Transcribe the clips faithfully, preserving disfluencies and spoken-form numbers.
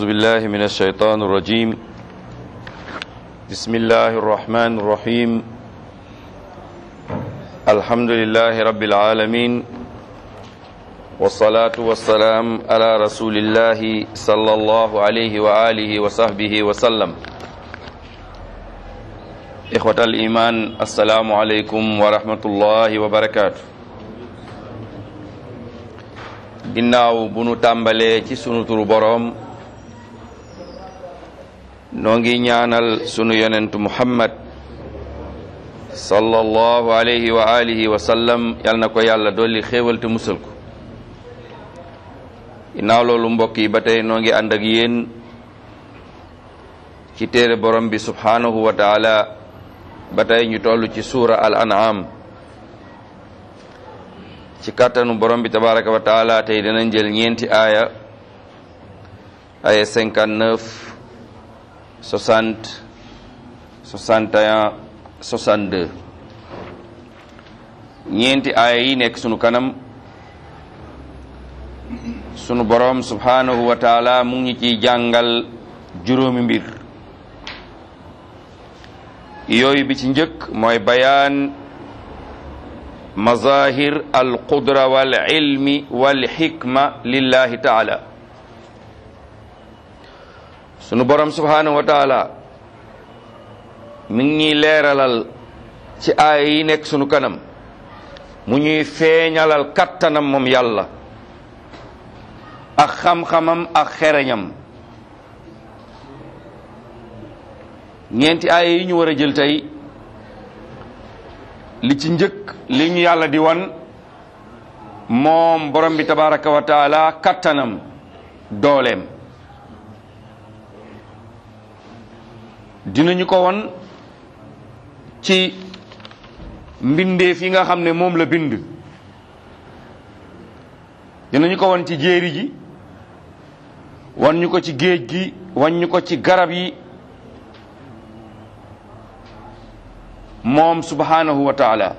بالله من الشيطان الرجيم بسم الله الرحمن الرحيم الحمد لله رب العالمين والصلاة والسلام على رسول الله صلى الله عليه وآله وصحبه وسلم إخوة الإيمان السلام عليكم ورحمة الله وبركاته ginnaaw bu nu tàmbalee ci sunu turu boroom noo ngi ñaanal sunu yonentu muhammad sallallahu alayhi wa alihi wa sallam yal na ko yàlla dolli xéewal te musal ko ginnaaw loolu mbokk yi ba tey noo ngi ànd ak yéen ci téere borom bi subhanahu wa taala ba tey ñu toll ci suura al an'am ci kàttanu borom bi tabaraka wa taala tey dinañ jël ñeenti aaya aaya cinquante-neuf soixante soixante et un soixante-deux ñeenti aaya yi nekk sunu kanam sunu borom subhanahu wa taala mu ngi ciy jàngal juróomi mbir yooyu bi ci njëkk mooy bayaan mazahir al qudra wal ilmi wal hikma lillahi taala sunu borom subhanahu wa taala mi ngi ñuy leeralal ci aaya yi nekk sunu kanam mu ñuy feeñalal kattanam moom yàlla ak xam-xamam ak xereñam ñeenti aaya yi ñu war a jël tey li ci njëkk li ñu yàlla di wan moom borom bi tabaraka wa taala kattanam dooleem dinañu ko wan ci mbindeef yi nga xam ne moom la bind dinañu ko wan ci jéeri ji wan ñu ko ci géej gi wan ñu ko ci garab yi moom subhanahu wa taala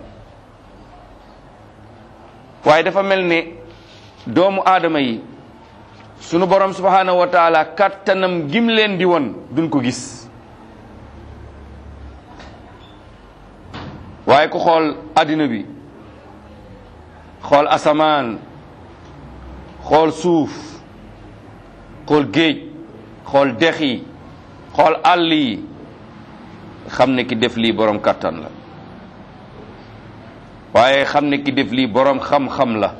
waaye dafa mel ne doomu aadama yi sunu borom subhanahu wa taala kattanam gim leen di won duñ ko gis waaye ku xool addina bi xool asamaan xool suuf xool géej xool dex yi xool àll yi xam ne ki def lii boroom kàttan la waaye xam ne ki def lii boroom xam-xam la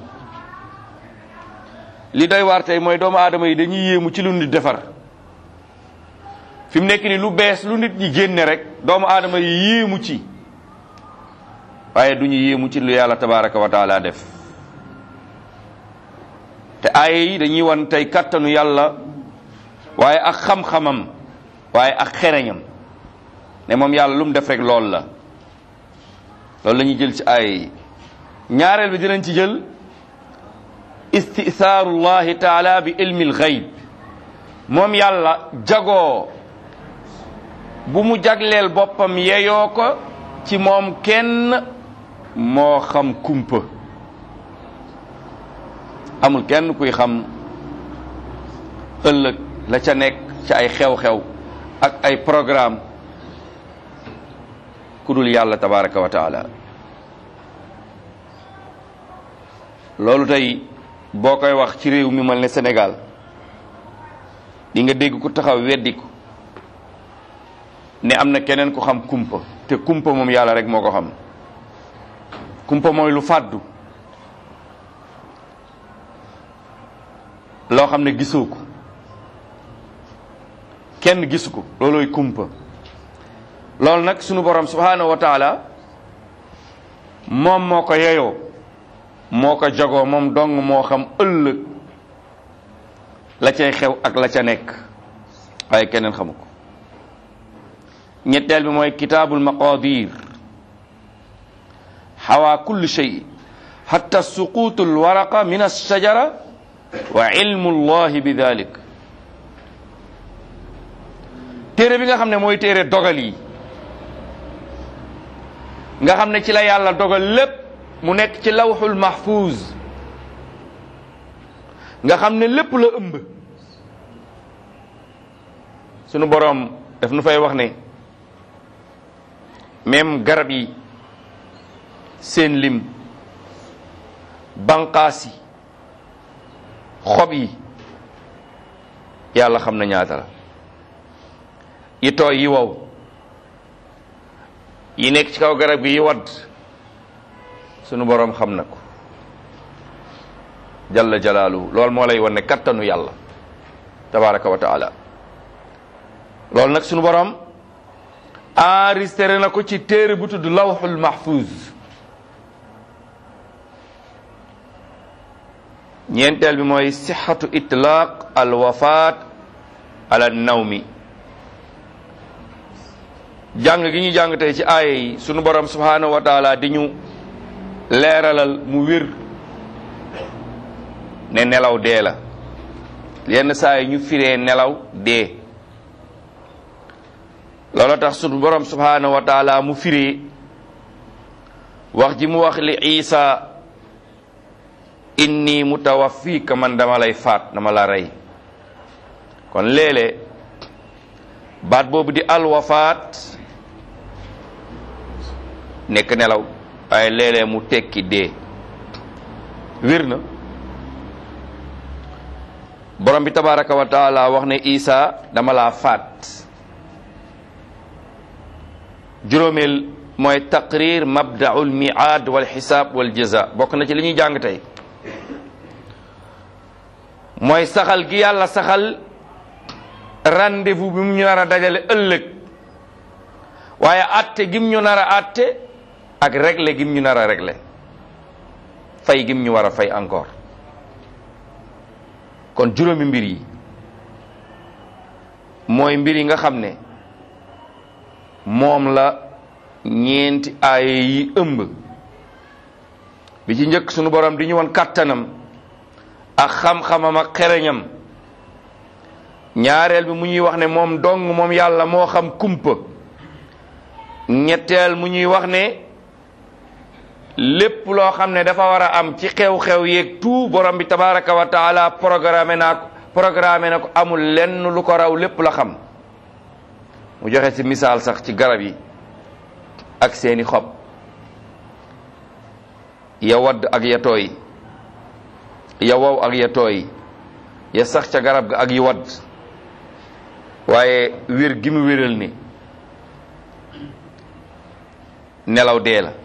li doy waar tey mooy doomu aadama yi dañuy yéemu ci lu nit defar fi mu nekk ni lu bees lu nit ñi génne rek doomu aadama yi yéemu ci waaye du ñu yéemu ci lu yàlla tabaraka wa taala def te aaya yi dañuy wan tey kàttanu yàlla waaye ak xam-xamam waaye ak xereñam ne moom yàlla lu mu def rek lool la loolu la ñuy jël ci aaya yi ñaareel bi dinañ ci jël istisaarullahi taala bi ilmil gayb moom yàlla jagoo bu mu jagleel boppam yeyoo ko ci moom kenn moo xam kumpa amul kenn kuy xam ëllëg la ca nekk ci ay xew-xew ak ay programme ku dul yàlla tabaraka wa taala loolu tey boo koy wax ci réew mi mel ne Sénégal di nga dégg ku taxaw weddi ko ne am na keneen ku xam kumpa te kumpa moom yàlla rek moo ko xam kumpa mooy lu fàddu loo xam ne gisoo ko kenn gisu ko loolooy kumpa loolu nag sunu borom subhanahu wa taala moom moo ko yeyoo moo ko jagoo moom dong moo xam ëllëg la cay xew ak la ca nekk waaye keneen xamu ko ñetteel bi mooy kitaabul maqadir xawaa kulli shay hatta suquutu alwaraqa min alshajara wa ilmu allahi bi dalik téere bi nga xam ne mooy téere dogal yi nga xam ne ci la yàlla dogal lépp mu nekk ci lawxul mahfuz nga xam ne lépp la ëmb sunu boroom daf nu fay wax ne même garab yi seen lim, banqaas yi, xob yi, yàlla xam na ñaata la. yi tooy yi wow yi nekk ci kaw garab gi yi wadd sunu boroom xam na ko jalla jalaaluhu. loolu moo lay won ne kattanu yàlla tabaraka wa taala. loolu nag sunu boroom enregistré na ko ci téere bu tudd lawxul mahfuz. ñeenteel bi mooy sixatu itlaq al wafaat ala nawmi. jàng gi ñu jàng tey ci aaya yi sunu borom subhanahu wa taala di ñu leeralal mu wér ne nelaw dee la. yenn saa yi ñu firee nelaw dee. loolu tax sunu borom subhanahu wa taala mu firee wax ji mu wax li Isa inni mutawaffika, man dama lay faat, dama la rey. kon léeg-léeg baat boobu di alwafaat nekk nelaw, waaye léeg-léeg mu tekki dee. wér na borom bi tabaraka wa taala wax ne Isa dama laa faat. juróomeel mooy taqrir mabdaul miaad wal xisaab wal jaza. bokk na ci li ñuy jàng tey mooy saxal gi yàlla saxal rendez-vous bi mu ñu nar a dajale ëllëg, waaye atte gim ñu nar a atte ak régler gim ñu nar a régler, fay gim ñu war a fay encore. kon juróomi mbir yi mooy mbir yi nga xam ne moom la ñeenti aaya yi ëmb. bi ci njëkk sunu borom di ñu won kàttanam ak xam-xamam ak xereñam. ñaareel bi mu ñuy wax ne moom dong moom yàlla moo xam kumpa. ñetteel mu ñuy wax ne lépp loo xam ne dafa war a am ci xew-xew yeeg tout borom bi tabaraka wa taala programme naa ko programme na ko, amul lenn lu ko raw, lépp la xam. mu joxe ci misaal sax ci garab yi ak seeni xob, ya wadd ak ya tooy, ya wow ak ya tooy, ya sax ca garab ga ak yi wadd. waaye wér gi mu wéral ni nelaw dee la.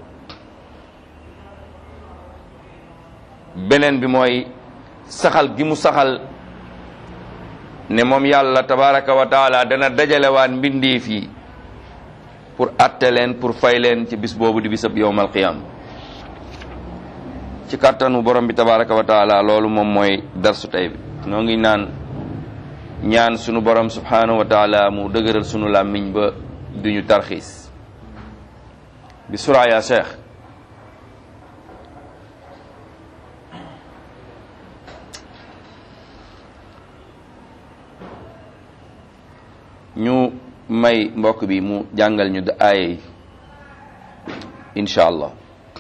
beneen bi mooy saxal gi mu saxal ne moom yàlla tabaraka wa taala dana dajalewaan mbindeef yi pour atte leen, pour fay leen ci bis boobu di bisab yowmal qiyam. ci kàttanu borom bi tabaraka wa taala. loolu moom mooy darsu tey bi. noo ngi naan ñaan sunu borom subhanahu wa taala mu dëgëral sunu làmmiñ ba duñu tarxiis. bi sura ya cheikh. ñu may mbokk bi mu jàngal ñu aaya yi incha allah.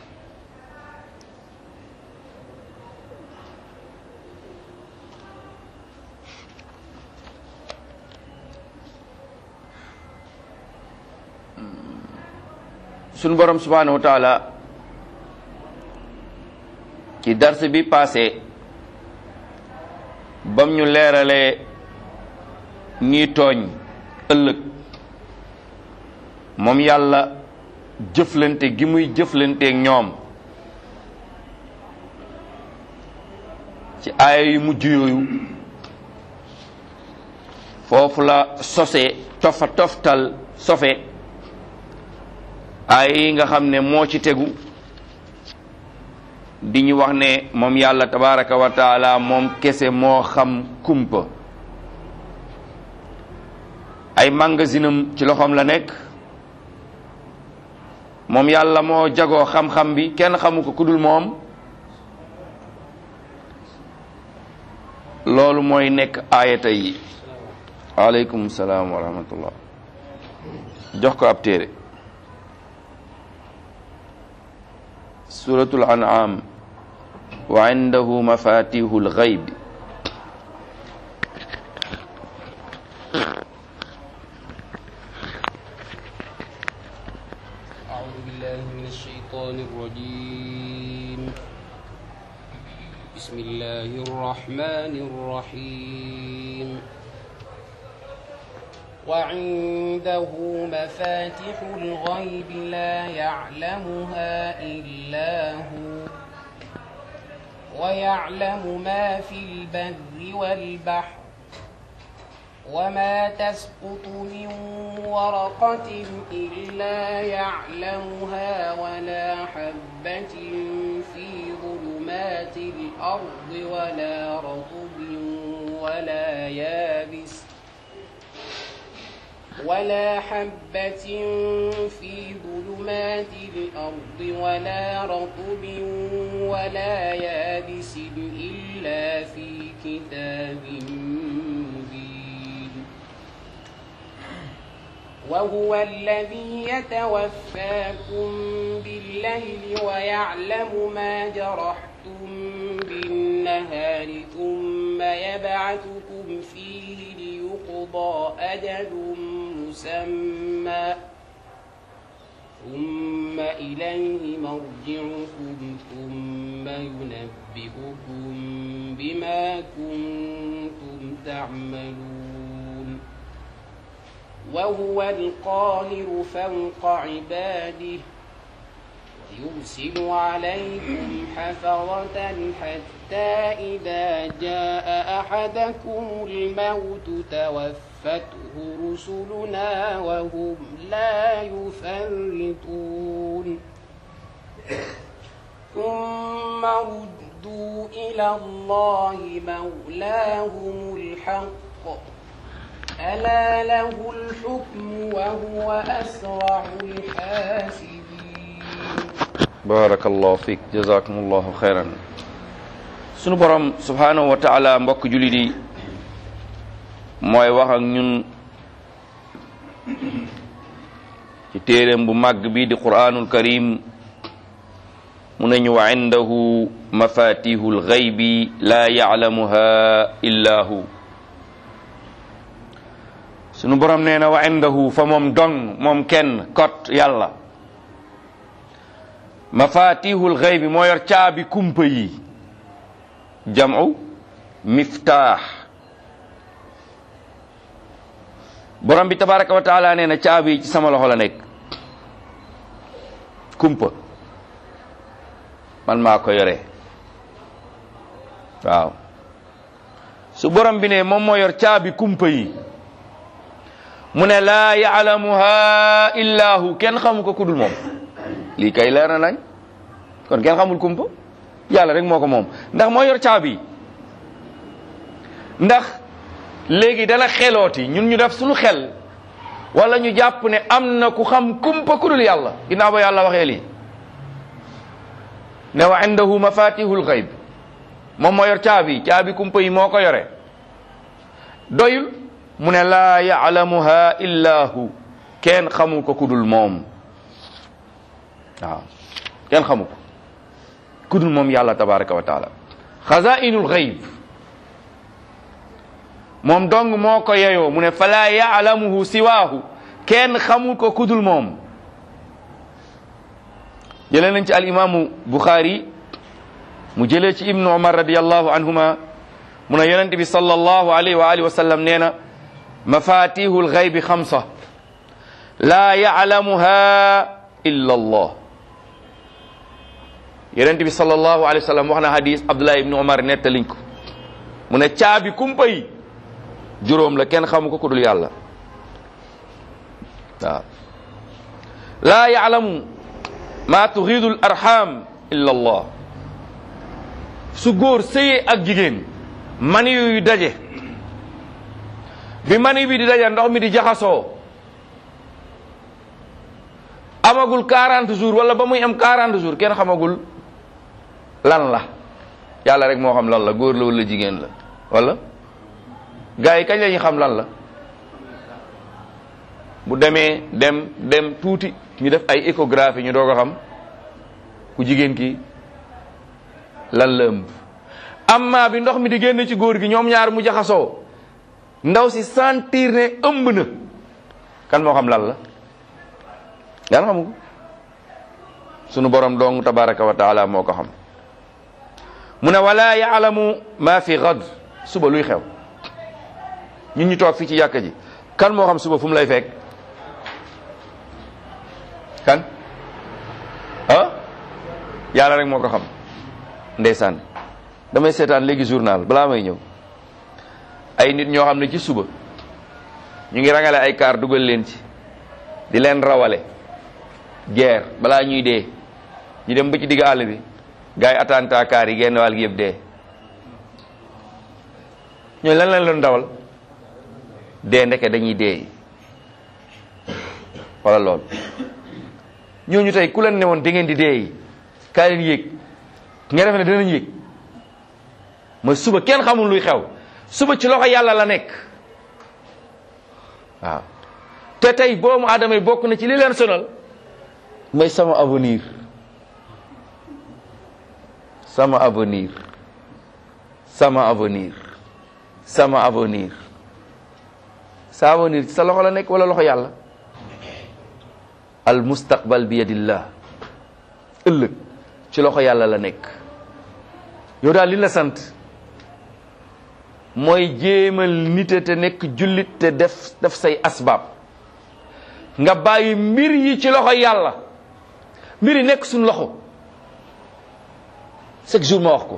sunu borom subhanahu wa taala ci dars bi passé bam ñu leeralee ñiy tooñ ëllëg, moom yàlla jëflante gi muy jëflanteeg ñoom ci aaya yu mujj yooyu, foofu la sose tofa toftal sofe aaya yi nga xam ne moo ci tegu di ñu wax ne moom yàlla tabaraka wa taala moom kese moo xam kumpa. ay magasinam ci loxoom la nekk, moom yàlla moo jagoo xam-xam bi, kenn xamu ko kudul moom. loolu mooy nekk aayata yi. waaleykum salaam wa rahmatullah. jox ko ab téere. suratul an'am. wa indahu mafatihul ghayb. بسم الله الرحمن الرحيم وعنده مفاتح الغيب لا يعلمها إلا هو ويعلم ما في البر والبحر وما تسقط من ورقة إلا يعلمها ولا حبة في ظلمات الأرض ولا رطب ولا يابس ولا حبة في ظلمات الأرض ولا رطب ولا يابس إلا في كتاب مبين وهو الذي يتوفاكم بالليل ويعلم ما جرحتم بالنهار ثم يبعثكم فيه ليقضى أجل مسمى ثم إليه مرجعكم ثم ينبئكم بما كنتم تعملون وهو القاهر فوق عباده ويرسل عليكم حفظة حتى إذا جاء أحدكم الموت توفته رسلنا وهم لا يفرطون ثم ردوا إلى الله مولاهم الحق ألا له الحكم وهو أسرع الحاسبين barakallahu fiik jazakumullahu xayran sunu borom subhanahu wa taala mbokk jullit yi mooy wax ak ñun ci téeréem bu màgg bi di qur'anul karim mu ne ñu wa indahu mafatihul ghaybi la ya'lamuha illa hu sunu borom nee na wa indahu fa moom dong moom kenn kot yàlla mafatihul ghaybi moo yor caabi kumpa yi jam'u miftaax borom bi tabaraka wa taala nee na caabi yi ci sama loxo la nekk kumpa man maa ko yore waaw su borom bi ne moom moo yor caabi kumpa yi mu ne laa ya'lamuha illa hu kenn xamu ko kudul moom lii kay leer na nañ kon kenn xamul kumpa yàlla rek moo ko moom ndax moo yor caabi ndax léegi dana xelooti ñun ñu def suñu xel wala ñu jàpp ne am na ku xam kumpa ku dul yàlla ginnaaw ba yàlla waxee lii ne wa indahu mafatihul ghaib moom moo yor caabi caabi kumpa yi moo ko yore doyul mu ne laa ya'lamuha illa hu kenn xamu ko ku dul moom waaw kenn xamu ko ku dul moom yàlla tabaraka wa taala xazainul ghaib moom dong moo ko yeyoo mu ne fala ya'lamuhu siwaahu kenn xamu ko ku dul moom jëlee nañ ci al imaamu Bukhari mu jëlee ci ibnu Umar radiyallahu anhuma mu ne yonent bi sallallahu alayhi wa alihi wa sallam nee na mafatihul ghaybi xamsa la ya'lamuha illa Allah yonent bi sallallahu alayhi wa sallam wax na hadis Abdullah ibnu Umar nettaliñ ko mu ne caabi kumpa yi juróom la kenn xamu ko ku dul yàlla waaw laa ya'lamu ma tughidul arham illa Allah su góor sëyee ak jigéen mani yu daje bi mani bi di daje ndox mi di jaxasoo amagul quarante jours wala ba muy am quarante jours kenn xamagul lan la yàlla rek moo xam lan la góor la wala jigéen la wala gars yi kañ la ñuy xam lan la bu demee dem dem tuuti ñu def ay échographie ñu doog a xam ku jigéen ki lan la ëmb amma bi ndox mi di génn ci góor gi ñoom ñaar mu jaxasoo ndaw si sentir ne ëmb na kan moo xam lan la yàlla xamu ko sunu borom dong tabaraka wa taala moo ko xam mu ne wala yaalamu ma fi gad suba luy xew ñun ñu toog fii ci yàkka ji kan moo xam suba fu mu lay fekk kan ah yàlla rek moo ko xam ndeysaan damay seetaan léegi journal balaa may ñëw ay nit ñoo xam ne ci suba ñu ngi rangale ay kaar dugal leen ci di leen rawale guerre balaa ñuy dee ñu dem ba ci digg àll bi gars yi attentat kaar yi genn wàll gi yëpp dee ñooñu lan lañ leen dawal dee ndeke dañuy dee wala lool ñooñu tey ku leen ne woon da ngeen di dee kaay leen yéeg nga def ne dinañ yéeg mooy suba kenn xamul luy xew suba ci loxo yàlla la nekk waaw te tey boomu aadama yi bokk na ci li leen sonal mooy sama avenir sama avenir sama avenir sama avenir sa avenir ci sa loxo la nekk wala loxo yàlla al mustaqbal bi yadillah ëllëg ci loxo yàlla la nekk yow daal li la sant mooy jéemal nite te nekk jullit te def def say asbaab nga bàyyi mbir yi ci loxo yàlla mbir yi nekk suñ loxo chaque jour ma wax ko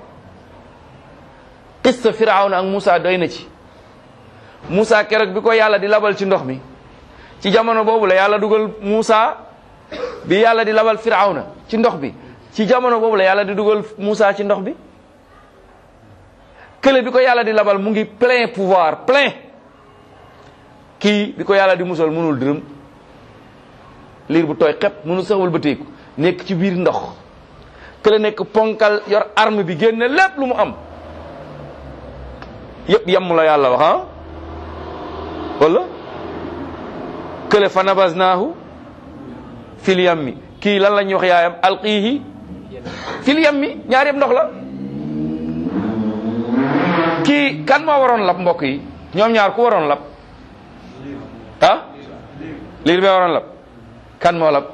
qissa Firawna ak Moussa doy na ci Moussa keroog bi ko yàlla di labal ci ndox mi ci jamono boobu la yàlla dugal Moussa bi yàlla di labal Firawna ci ndox bi ci jamono boobu la yàlla di dugal Moussa ci ndox bi kële bi ko yàlla di labal mu ngi plein pouvoir plein kii bi ko yàlla di musal mënul dërëm liir bu tooy xepp mënul sax wëlbateeku nekk ci biir ndox kële nekk ponkal yor arme bi génne lépp lu mu am yëpp yam la yàlla wax ah wala kële fa nabaznaahu fil yammi kii lan la ñuy wax yaayam alqiihi fil yammi ñaar yëpp ndox la kii kan moo waroon lab mbokk yi ñoom ñaar ku waroon lab ah liir bee waroon lab kan moo lab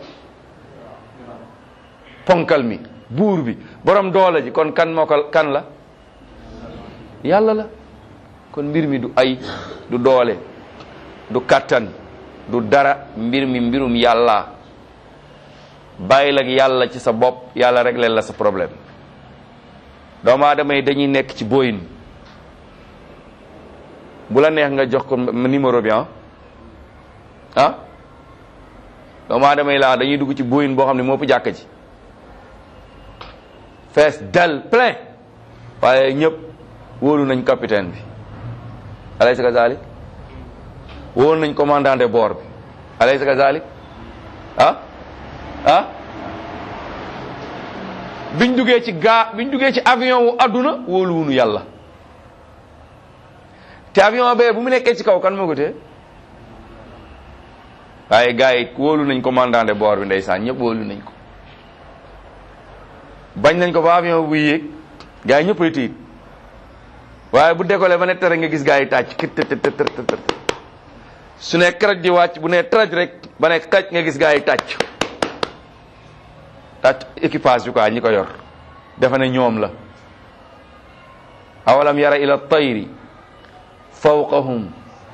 ponkal mi buur bi borom doole ji kon kan moo ko kan la yàlla la kon mbir mi du ay du doole du kattan du dara mbir mi mbirum yàlla bàyyil ak yàlla ci sa bopp yàlla réglé la sa problème doomu aadama yi dañuy nekk ci booyin bu la neex nga jox ko numéro bi ah ah doomu aadama yi laa dañuy dugg ci booyin boo xam ne moo ëpp jàkka ji fees del plein waaye ñëpp wóolu nañ capitaine bi alaysa kazalik wóolu nañ commandant de bord bi alaysa kazalik ah ah biñ duggee ci gaa biñ duggee ci avion wu adduna wóolu wunu yàlla te avion bee bu mu nekkee ci kaw kan moo ko tee waaye gars yi wóolu nañ commandant de bord bi ndeysaan ñëpp wóolu nañ ko bañ nañ ko ba avion bu yéeg gars yi ñëpp ay tiit waaye bu décollé ba ne tere nga gis gars yi tàcc kit tët tët tët su ne kraj di wàcc bu ne traj rek ba ne kaj nga gis gars yi tàcc tàcc équipage bi quoi ñi ko yor dafa ne ñoom la awalam yara ila tayri fawqahum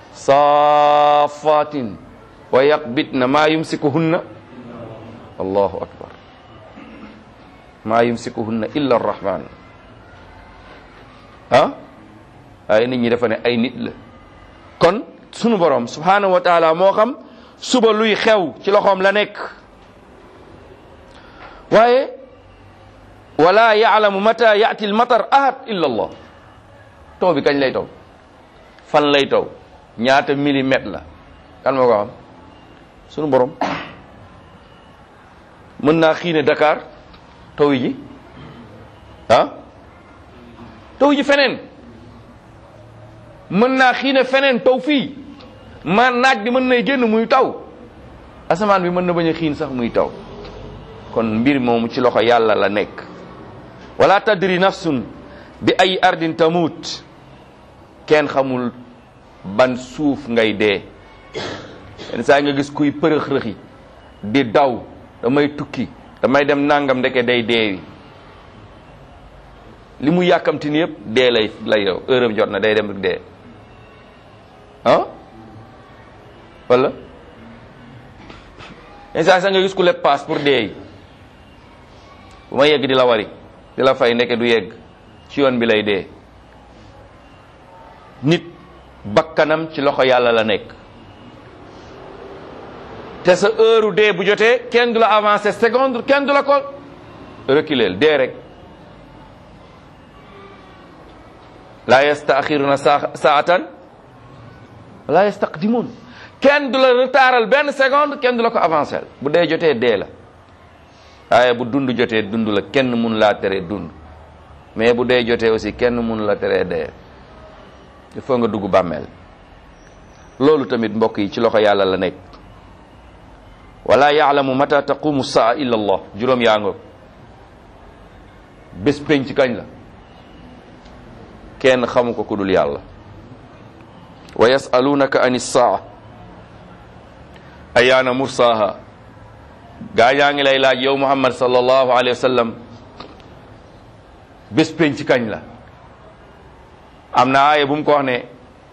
safatin wa yaqbitna ma yumsikuhunna allahu akbar ma yumsikuhunna illa arrahman ah ay nit ñi dafa ne ay nit la kon sunu borom subhanahu wa taala moo xam suba luy xew ci loxoom la nekk waaye wala yaalamu mata yati al matar ahad illa allah taw bi kañ lay taw fan lay taw ñaata millimètre la kan moo ko xam sunu borom mën naa xiine Dakar taw yi ji ah taw ji feneen mën naa xiine feneen taw fii ma naaj bi mën nay génn muy taw asamaan bi mën na bañ a xiin sax muy taw kon mbir moomu ci loxo yàlla la nekk wala tadri nafsun bi ay ardin tamut kenn xamul ban suuf ngay dee yenn saa nga gis kuy përëx-rëxi di daw damay tukki damay dem nangam ndeke day deewi li mu yàkkamti ni yëpp dee lay lay yow heure am jot na day dem rek dee ah wala instant sax nga gis ku leb paas pour dee yi bu ma yegg di la wari di la fay ndeke du yegg ci yoon bi lay dee. nit bakkanam ci loxo yàlla la nekk te sa heure dee bu jotee kenn du la avancer seconde kenn du la ko reculer dee rek. la yastaaxiruna saatan la yastaqdimun kenn du la retardal benn seconde kenn du la ko avancer bu dee jotee dee la waaye bu dund jotee dund la kenn mun laa teree dund mais bu dee jotee aussi kenn mun la teree dee il faut nga dugg bàmmeel. loolu tamit mbokk yi ci loxo yàlla la nekk. wala yaalamu mata taqumu saa illa allah juróom yaa ngoog bés penc kañ la kenn xamu ko ku dul yàlla. wa yasalunaka an saa ayaana mursaha gaa yaa ngi lay laaj yow muhammad sallallahu alayhi wa sallam bés penc kañ la. am na aaya bu mu ko wax ne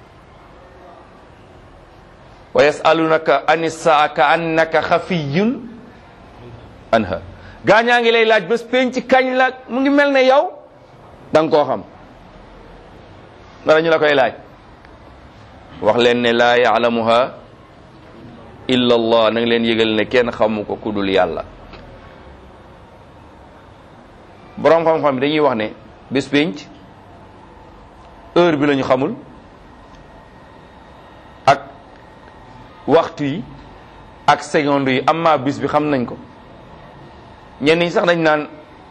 wa yasalunaka ani saa ka annaka xafiyun anha gaa ñaa ngi lay laaj bés penc kañ la mu ngi mel ne yow da nga koo xam dara ñu la koy laaj wax leen ne laa yaalamuha illa allah na nga leen yëgal ne kenn xamu ko ku dul yàlla. boroom xam-xam bi dañuy wax ne bés penc heure bi la ñu xamul ak waxtu yi ak seconde yi amma bis bi xam nañ ko ñenn ñi sax dañ naan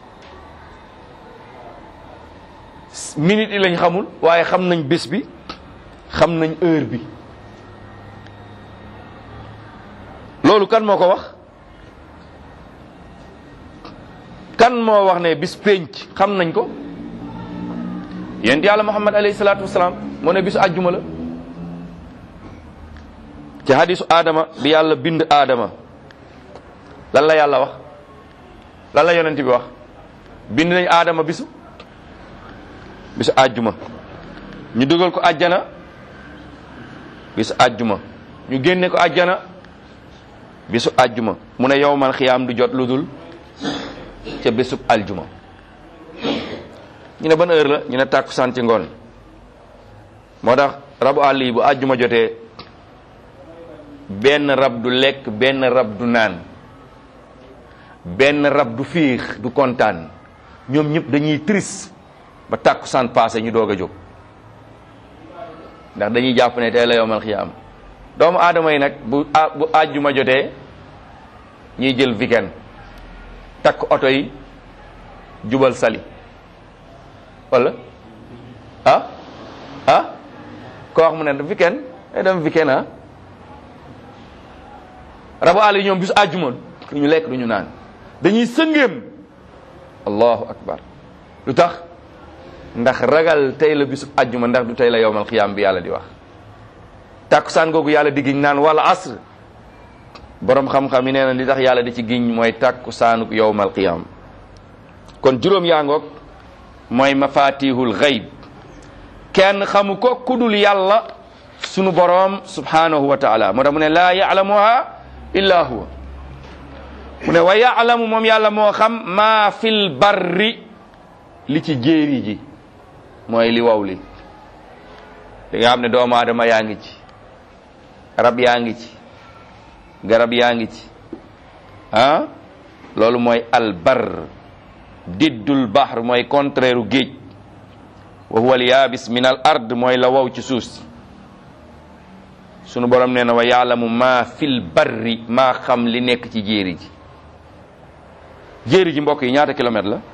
minute yi lañ xamul waaye xam nañ bés bi xam nañ heure bi. loolu kan moo ko wax kan moo wax ne bis penc xam nañ ko yonent yàlla muhammad alayhi salaatu wasalaam moo ne bisu àjjuma la. ci hadisu Adama bi yàlla bind Adama lan la yàlla wax lan la yonent bi wax bind nañ Adama bisu bisu àjjuma ñu dugal ko àjjana bisu àjjuma ñu génne ko àjjana bisu àjjuma mu ne yowmal xiyaam du jot lu dul ca bésub aljuma. ñu ne ban heure la ñu ne tàkkusaan ci ngoon moo tax rabu àll yi bu àjjuma jotee benn rab du lekk benn rab du naan benn rab du fiix du kontaan ñoom ñëpp dañuy triste ba tàkkusaan passé ñu doog a jóg ndax dañuy jàpp ne tey la yowmal xiyaam. doomu aadama yi nag bu bu àjjuma jotee ñuy jël weekend takk oto yi jubal sali wala ah ah ko wax mu ne weekend day dem weekend ah rabu àll yi ñoom bisu àjjuma du ñu lekk du ñu naan dañuy sëngéem allahu akbar lu tax ndax ragal tey la bisu àjjuma ndax du tey la yowmal xiyaam bi yàlla di wax. tàkkusaan googu yàlla di giñ naan wala asr borom xam-xam yi nee na li tax yàlla di ci giñ mooy tàkkusaanuk yowmal qiyaam. kon juróom yaa ngoog mooy mafatihul ghaib kenn xamu ko kudul yàlla sunu borom subhanahu wa taala moo tax mu ne laa ya'lamuha illa huwa mu ne wa ya'lamu moom yàlla moo xam maa fil barri li ci jéeri ji mooy li waw li li nga xam ne doomu aadama yaa ngi ci rab yaa ngi ci garab yaa ngi ci ah loolu mooy albar diddul bahr mooy contraire u géej wa huwa al yaabis min al ard mooy la waw ci suuf si sunu borom nee na wa yaalamu maa fil barri maa xam li nekk ci jéeri ji jéeri ji mbokk yi ñaata kilomètre la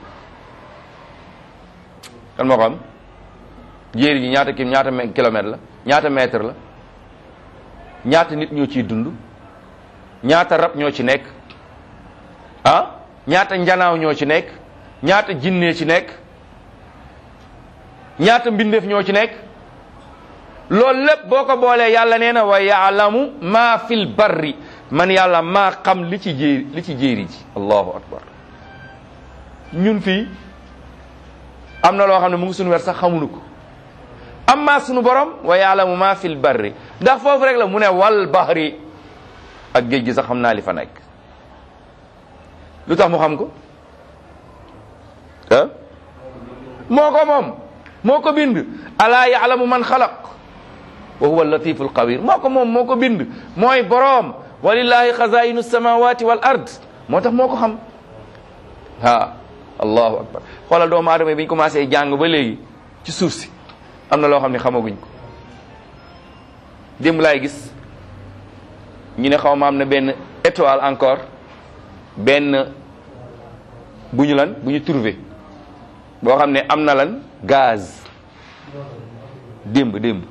kan moo xam jéeri ji ñaata ki ñaata kilomètre la ñaata mètre la ñaata nit ñoo ciy dund ñaata rab ñoo ci nekk ah ñaata njanaaw ñoo ci nekk ñaata jinne ci nekk ñaata mbindeef ñoo ci nekk loolu lépp boo ko boolee yàlla nee na wa yaalamu maa fil barri man yàlla maa xam li ci jéeri li ci jéeri ji allahu akbar ñun fii am na loo xam ne mu ngi suñu wet sax xamuñu ko amma suñu borom wa yaalamu ma fil barri ndax foofu rek la mu ne wal bahri ak géej gi sax xam naa li fa nekk lu tax mu xam ko ah moo ko moom moo ko bind alaa yaalamu man xalaq wa huwa latiful xabir moo ko moom moo ko bind mooy boroom walillahi xazainu samawati wal ard moo tax moo ko xam ah allahu akbar xoolal doomu aadama yi bi ñu commencé jàng ba léegi ci suuf si am na loo xam ne xamaguñ ko démb laay gis ñu ne xaw ma am na benn étoile encore benn bu ñu lan bu ñu trouvé boo xam ne am na lan gaz démb démb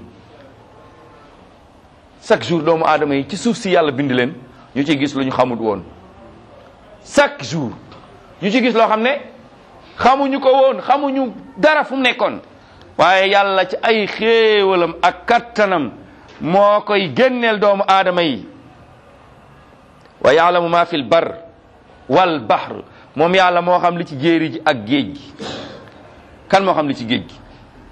chaque jour doomu aadama yi ci suuf si yàlla bind leen ñu ci gis lu ñu xamut woon chaque jour ñu ci gis loo xam ne xamuñu ko woon xamuñu dara fu mu nekkoon waaye yàlla ci ay xéewalam ak kattanam moo koy génneel doomu aadama yi wa yaalamu ma fil bar wal bahr moom yàlla moo xam li ci jéeri ji ak géej gi kan moo xam li ci géej gi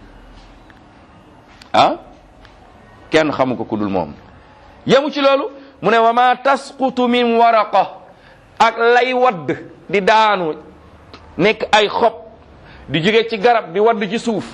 ah kenn xamu ko ku dul moom yemu ci loolu mu ne wa ma tasqutu min waraqa ak lay wadd di daanu nekk ay xob di jóge ci garab di wadd ci suuf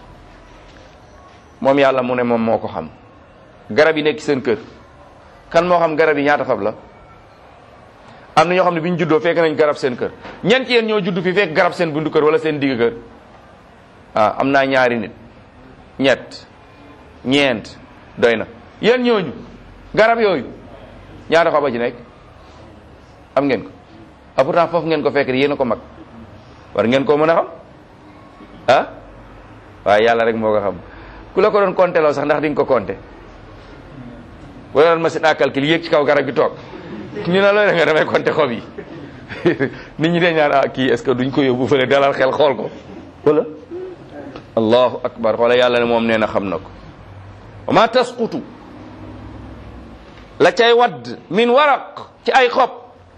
moom yàlla mu ne moom moo ko xam garab yi nekk seen kër kan moo xam garab yi ñaata fab la am na ñoo xam ne bi ñu juddoo fekk nañ garab seen kër ñeent yéen ñoo judd fi fekk garab seen bundu kër wala seen digg kër ah am naa ñaari nit ñett ñeent doy na yéen ñooñu garab yooyu ñaata xob a ci nekk am ngeen ko ah pourtant foofu ngeen ko fekk yéen a ko mag war ngeen koo mën a xam ah waaye yàlla rek moo ko xam ku la ko doon compter loo sax ndax di nga ko compter wala doon machine à calcul yéeg ci kaw garab gi toog ñu ne looy nga damay compter xob yi nit ñi de ñaan ah kii est-ce que duñ ko yóbbu fële dalal xel xool ko wala allahu akbar xoola yàlla ne moom nee na xam na ko wa ma tasqutu la cay wadd min waraq ci ay xob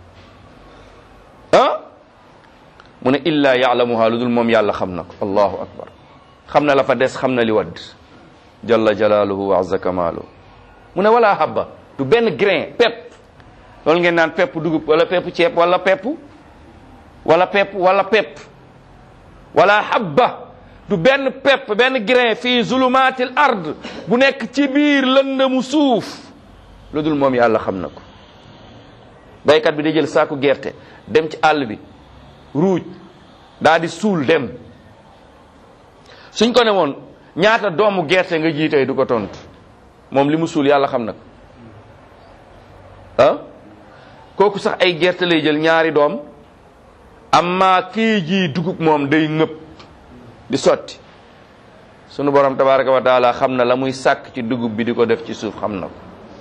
ah mu ne illa yaalamuha lu dul moom yàlla xam na ko allahu akbar xam na la fa des xam na li wadd jalla jalaaluhu wa azza kamaaluhu mu ne wala habba du benn grain pepp loolu ngeen naan pepp dugub wala pepp ceeb wala pepp wala pepp wala pepp wala habba du benn pepp benn grain fii zulumatil ard bu nekk ci biir lëndëmu suuf lu dul moom yàlla xam na ko baykat bi day jël saaku gerte dem ci àll bi ruuj daa di suul dem suñ ko ne woon ñaata doomu gerte nga ji tey du ko tontu moom li mu suul yàlla xam na ko ah kooku sax ay gerte lay jël ñaari doom amma kii ji dugub moom day ngëpp di sotti sunu borom tabaraka wa taala xam na la muy sàkk ci dugub bi di ko def ci suuf xam na ko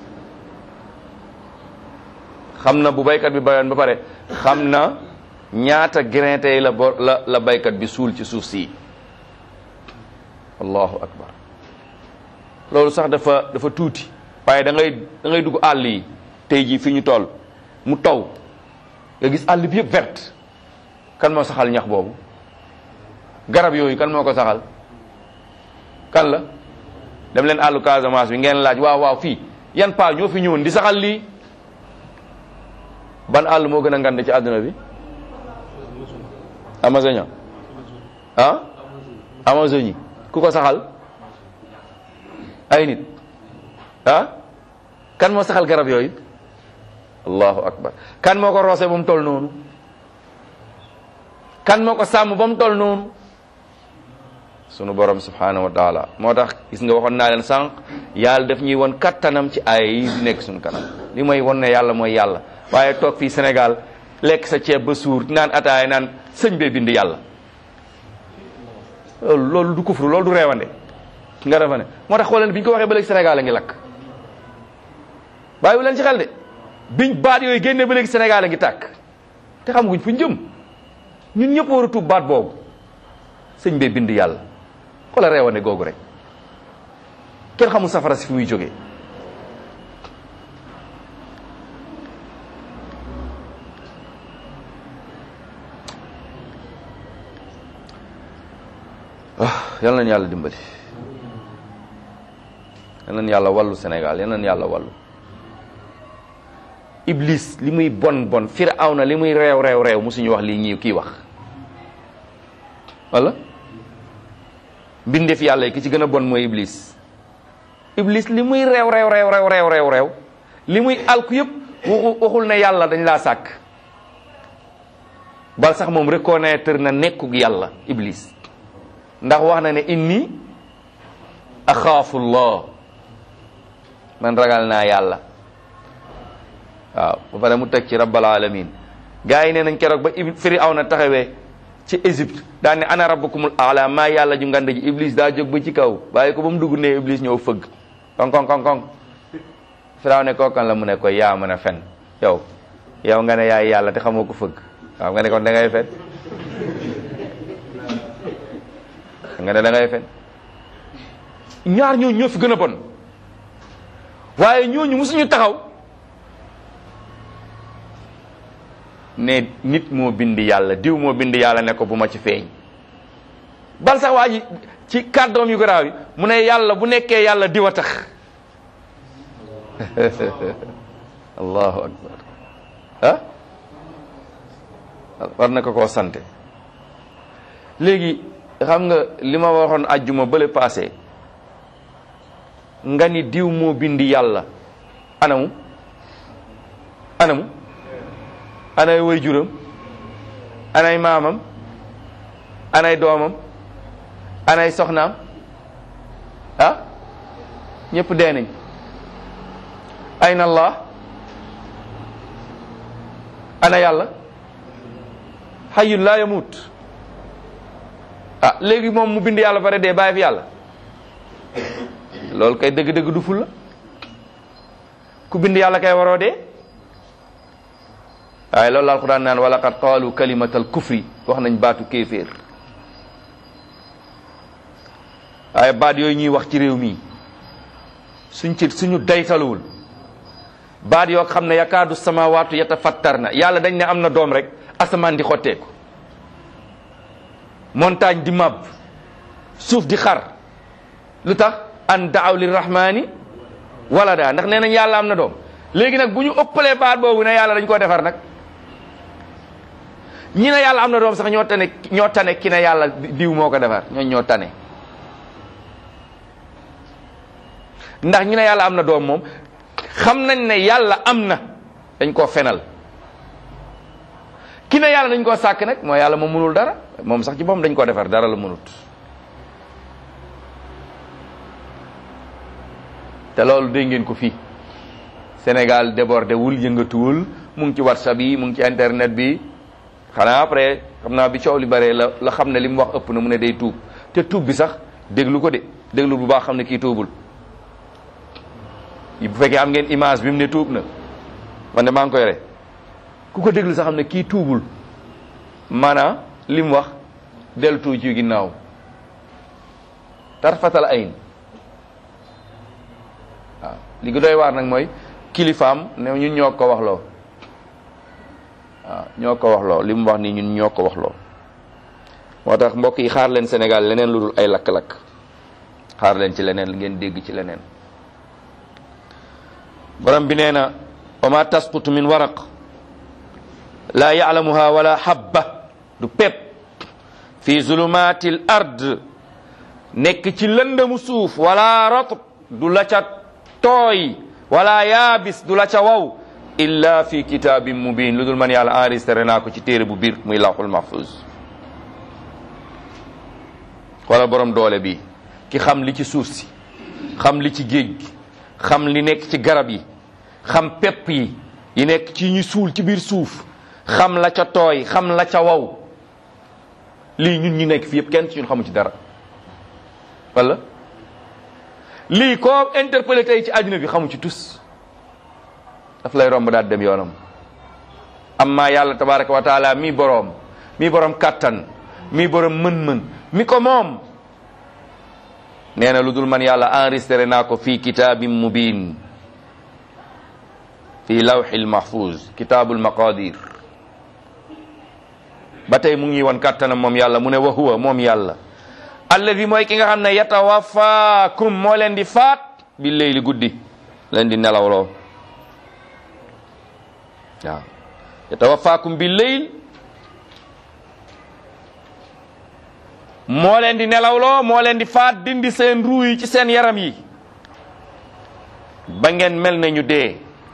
xam na bu baykat bi bayoon ba pare xam na ñaata grain tey la bo la la baykat bi suul ci suuf si allahu akbar loolu sax dafa dafa tuuti waaye da ngay da ngay dugg àll yi tey jii fi ñu toll mu taw nga gis àll bi yëpp verte kan moo saxal ñax boobu garab yooyu kan moo ko saxal kan la dem leen àllu Casamance bi ngeen laaj waaw waaw fii yan paa ñoo fi ñëwoon di saxal lii ban àll moo gën a ngand ci àdduna bi Amazonia ah Amazonie ku ko saxal ay nit ah kan moo saxal garab yooyu allahu akbar kan moo ko roose ba mu toll noonu kan moo ko sàmm ba mu toll noonu sunu borom subhanahu wa taala moo tax gis nga waxoon naa leen sànq yàlla daf ñuy won kattanam ci ay yi di nekk suñu kanam li mooy won ne yàlla mooy yàlla waaye toog fii Sénégal lekk sa ceeb ba suur naan ataaya naan sëñ bee bind yàlla loolu loolu du kufru loolu du reewande nga defa ne moo tax xooleen bi ñu ko waxee ba léegi Sénégal a ngi lakk bàyyiwu leen ci xel de biñ baat yooyu génnee ba léegi Sénégal a ngi tàkk te xamaguñ fu ñu jëm ñun ñëpp war a tuub baat boobu sëñ bee bind yàlla xoola reewande googu rek kenn xamul safara si fi muy jógee yal nañu yàlla dimbali, yal nañu yàlla wallu Sénégal, yal nañu yàlla wallu. Iblis li muy bon bon, Firawna li muy réew réew réew musuñu wax lii ñii kii wax wala mbindeef yàlla yi ki ci gën a bon mooy Iblis. Iblis li muy réew réew réew réew réew réew réew li muy alku yëpp waxu waxul ne yàlla dañ laa sàkk, bal sax moom reconnaître na nekkug yàlla Iblis, ndax wax na ne inni axaafullah, man ragal naa yàlla. waaw ba pare mu teg ci rabbal alamin. gaa yi nee nañ keroog ba Firawna taxawee ci Égypte daan ne ana rabbukumul aala, maa yàlla ju ngand ji. Iblis daa jóg ba ci kaw bàyyi ko ba mu dugg ne Iblis ñëw fëgg koŋ koŋ koŋ koŋ. Firaw ne kookan la mu ne ko yaa mën a fen yow yow nga ne yaay yàlla te xamoo ko fëgg. waaw nga ne kon da ngay fen nga ne da ngay fen. ñaar ñooñu ñoo fi gën a bon, waaye ñooñu musuñu taxaw ne nit moo bind yàlla, diw moo bind yàlla ne ko bu ma ci feeñ. bal sax waa ji ci kàddoom yu garaaw yi mu ne yàlla bu nekkee yàlla diw a tax. allahu akbar. ah war na ko koo sante. léegi xam nga li ma waxoon ajjuma bële passé, nga ni diw moo bind yàlla, anamu anamu anay way juram, anay maamam, anay doomam, anay soxnaam, ah ñëpp dee nañ. ayna allah, ana yàlla hayyun laa yamut. ah léegi moom mu bind yàlla pare dee bàyyi fi yàlla, loolu kay dëgg-dëgg du ful la. ku bind yàlla kay waroo dee. waaye loolu la alquran naan wa laqad qaalu kalimatal kufri, wax nañ baatu kéeféer. waaye baat yooyu ñuy wax ci réew mi suñ ci suñu daytaluwul, baat yoo xam ne yakaadu samawaatu yatafattarna, yàlla dañ ne am na doom rek asamaan di xotteeku, montagne di mab, suuf di xar. lu tax an daaw lirrahmani walada, ndax nee nañ yàlla am na doom. léegi nag bu ñu ëppalee baat boobu ne yàlla dañ koo defar nag, ñi ne yàlla am na doom sax ñoo tane ñoo tane ki ne yàlla diw moo ko defar, ñooñ ñoo tane. ndax ñi ne yàlla am na doom moom xam nañ ne yàlla am na, dañ koo fenal. ki ne yàlla dañ koo sàkk nag mooy yàlla moom mënul dara, moom sax ci boppam dañ koo defar, dara la mënut. te loolu dégg ngeen ko fii Sénégal débordé wul, yëngatuwul, mu ngi ci WhatsApp yi, mu ngi ci internet bi. xanaa après xam naa bi coow li bare la la xam ne li mu wax ëpp na, mu ne day tuub. te tuub bi sax déglu ko de, déglu bu baax xam ne kii tuubul. bu fekkee am ngeen image bi mu ne tuub na, man de maa ngi koy yore, ku ko déglu sax xam ne kii tuubul. maanaam li mu wax dellu tuuti ci ginnaaw tarfatal ayn. waaw li gi doy waar nag mooy kilifaam ne ñun ñoo ko wax loo. waaw ñoo ko wax loo li mu wax nii ñun ñoo ko wax loo. moo tax mbokk yi xaar leen Sénégal leneen lu dul ay lakk-lakk, xaar leen ci leneen ngeen dégg ci leneen. borom bi nee na wa ma tasqutu min waraq laa ya'lamuha wala habba, du pepp fi zulumatil ard, nekk ci lëndëmu suuf, wala ratb, du la ca tooy, wala yaabis, du la ca waw, illa fi kitabin mubin, lu dul man yàlla enregistré naa ko ci téere bu biir muy lawhul mahfuz. wala borom doole bi ki xam li ci suuf si, xam li ci géej gi, xam li nekk ci garab yi, xam pepp yi yi nekk ci ñu suul ci biir suuf, xam la ca tooy, xam la ca waw. lii ñun ñi nekk fi yëpp kenn ci ñun xamu ci dara, wala lii koo interpellé tey ci àddina bi xamu ci tus, daf lay romb daal dem yoonam. amma yàlla tabaraka wa taala mi boroom mi boroom kàttan, mi boroom mën-mën, mi ko moom, nee na lu dul man yàlla enregistré naa ko fii kitaabin mubin, fii lawhil mahfuz, kitaabul maqadir. ba tey mu ngi woon kàttanam moom yàlla, mu ne wa huwa moom yàlla alladi mooy ki nga xam ne yatawafaakum moo leen di faat bi leyli guddi leen di nelawloo waaw yatawafaakum bi leyl moo leen di nelawloo moo leen di faat dindi seen ruu yi ci seen yaram yi ba ngeen mel ne ñu dee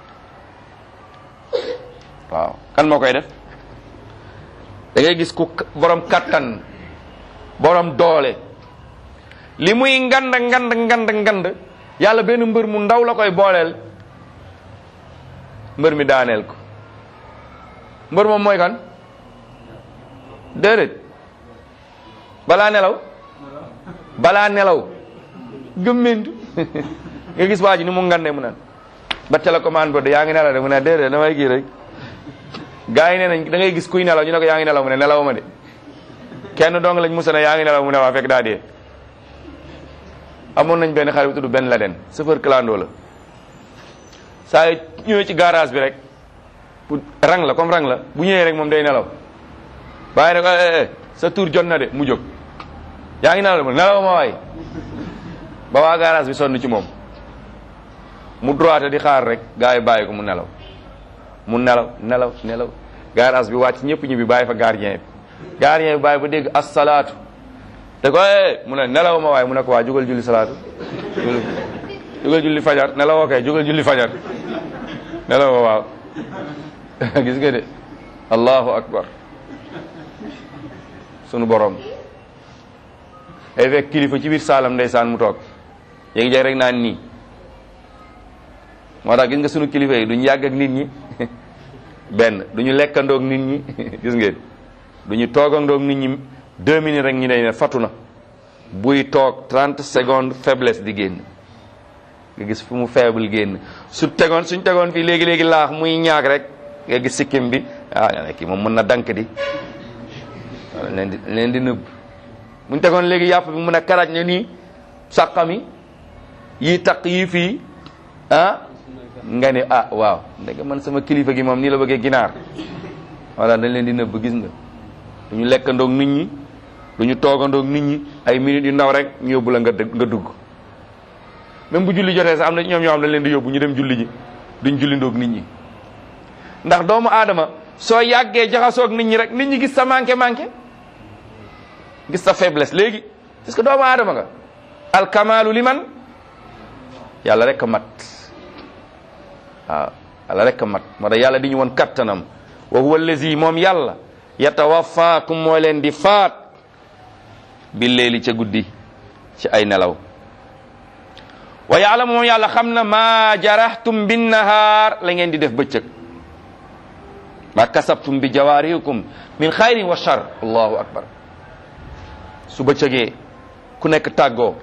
waaw kan moo koy def da ngay gis ku borom kattan borom doole li muy ngand ngand ngand ngand yàlla benn mbër mu ndaw la koy booleel mbër mi daaneel ko mbër moom mooy kan déedéet balaa nelaw balaa nelaw gëmmentu nga gis waa ji ni mu ngandee mu naan ba télécommande ba de yaa ngi nelaw de mu ne déedéet damay kii rek gaa yi nee nañ da ngay gis kuy nelaw ñu ne ko yaa ngi nelaw mu ne nelaw ma de kenn dong lañ musa ne yaa ngi nelaw mu ne waa fekk daa dee amoon nañ benn xarit bu tudd Ben Laden chauffeur clando la saa yu ñëwee ci garage bi rek pour rang la comme rang la bu ñëwee rek moom day nelaw bàyyi rek eh sa tour jot na de mu jóg yaa ngi nelaw mu nelaw ma waay ba waa garage bi sonn ci moom mu droite di xaar rek gars yi bàyyi ko mu nelaw mu nelaw nelaw nelaw garage bi wàcc ñëpp ñu bi bàyyi fa gardien bi gardien bi bàyyi ba dégg as-salaatu te ko eh mu ne nelaw ma waaye mu ne ko waa jógal julli salaatu jógal julli fajar nelaw kay jógal julli fajar nelaw ma waaw gis nga de allahu akbar sunu borom ay fekk kilifa ci biir saalam ndeysaan mu toog yéegi jeg rek naan nii moo tax gis nga sunu kilifa yi duñu yàgg ak nit ñi benn duñu lekkandoog nit ñi gis ngeen duñu toogandoog nit ñi deux minutes rek ñu ne fatu na buy toog trente secondes faiblesse di génn nga gis fu mu faible génn su tegoon suñ tegoon fii léegi-léegi laax muy ñaag rek nga gis sikkim bi ah kii moom mën na dank di leen di leen di nëbb buñ tegoon léegi yàpp bi mun a karaj ne nii sàqami yi taq yi fii ah nga ne ah waaw ndeke man sama kilifa gi moom nii la bëggee ginaar walla dañ leen di nëbb gis nga duñu lekkandoog nit ñi duñu toogandoog nit ñi ay minutes yu ndaw rek ñu yóbbu la nga nga dugg même bu julli jotee sax am na ñoom ñoo xam dañ leen di yóbbu ñu dem julli ji duñ jullindoog nit ñi ndax doomu aadama soo yàggee jaxasoog nit ñi rek nit ñi gis sa manqué manqué gis sa faiblesse léegi parce que doomu aadama nga alkamaalu liman yàlla rek a mat waaw yàlla rek a mat moo tax yàlla di ñu woon kattanam wa huwa allazi moom yàlla yatawafaakum moo leen di faat bi leeli ca guddi ci ay nelaw wa ya'lamu moom yàlla xam na maa jarahtum bin nahaar la ngeen di def bëccëg ma kasabtum bi jawaarihikum min xayrin wa shar allahu akbar su bëccëgee ku nekk tàggoo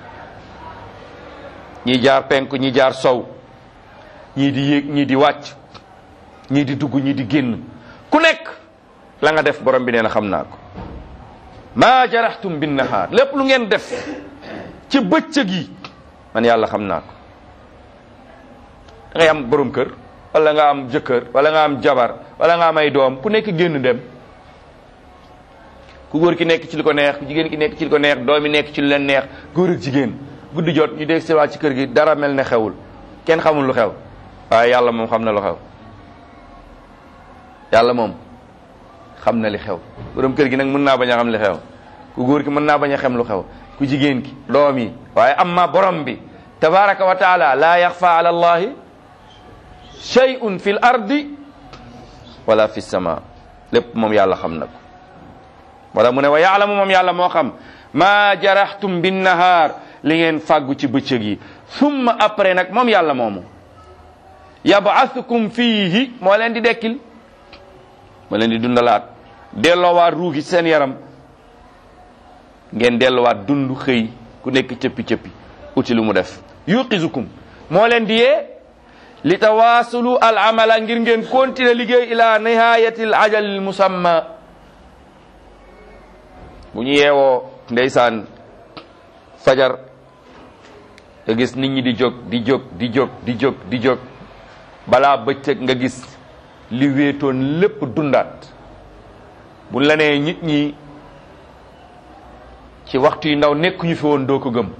ñii jaar penku ñii jaar sow ñii di yéeg ñii di wàcc ñii di dugg ñii di génn ku nekk la nga def borom bi nee na xam naa ko maa jarahtum bin nahaar lépp lu ngeen def ci bëccëg yi man yàlla xam naa ko da ngay am borom kër wala nga am jëkkër wala nga am jabar wala nga am ay doom ku nekk génn dem ku góor ki nekk ci li ko neex ku jigéen ki nekk ci li ko neex doom yi nekk ci lu leen neex góor ak jigéen guddi jot ñu dégg si waat ci kër gi dara mel ne xewul kenn xamul lu xew waaye yàlla moom xam na lu xew yàlla moom xam na li xew borom kër gi nag mën naa bañ a xam li xew ku góor ki mën naa bañ a xam lu xew ku jigéen ki doom yi waaye amma borom bi tabaraka wa taala la yaxfa ala allahi shay'un fi l ardi wala fi sama lépp moom yàlla xam na ko wala mu ne wa yaalamu moom yàlla moo xam maa jarahtum bin nahaar li ngeen fàggu ci bëccëg yi summa après nag moom yàlla moomu yabaathukum fiihi moo leen di dekkil moo leen di dundalaat delloowaat ruugi seen yaram ngeen delluwaat dund xëy ku nekk cëppi-cëppi uti lu mu def yuqizukum moo leen di yee li tawaasulu al amala ngir ngeen continuer liggéey ila nihayati al ajal al musamma bu ñu yeewoo ndeysaan fajar nga gis nit ñi di jóg di jóg di jóg di jóg di jóg balaa bëccëg nga gis li wéetoon lépp dundaat bu la nee nit ñi ci waxtu yu ndaw nekkuñu fi woon doo ko gëm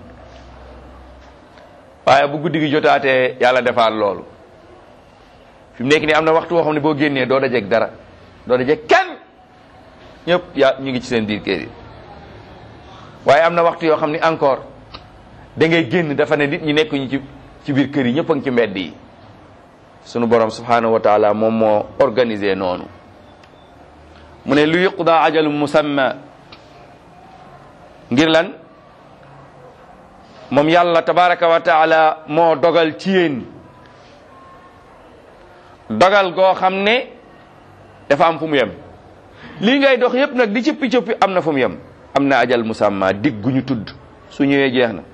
waaye bu guddi gi jotaatee yàlla defaat loolu fi mu nekk nii am na waxtu woo xam ne boo génnee doo dajeeg dara doo dajeeg kenn ñëpp yaa ñu ngi ci seen biir kër yi waaye am na waxtu yoo xam ne encore da ngay génn dafa ne nit ñi nekkuñu ci ci biir kër yi ñëpp a ngi ci mbedd yi sunu borom subhanahu wa taala moom moo organisé noonu mu ne lu yuqda ajalum musamma ngir lan moom yàlla tabaraka wa taala moo dogal ci yéen dogal goo xam ne dafa am fu mu yem lii ngay dox yépp nag di cëppi cëppi am na fu mu yem am na ajal musamma dig gu ñu tudd su ñëwee jeex na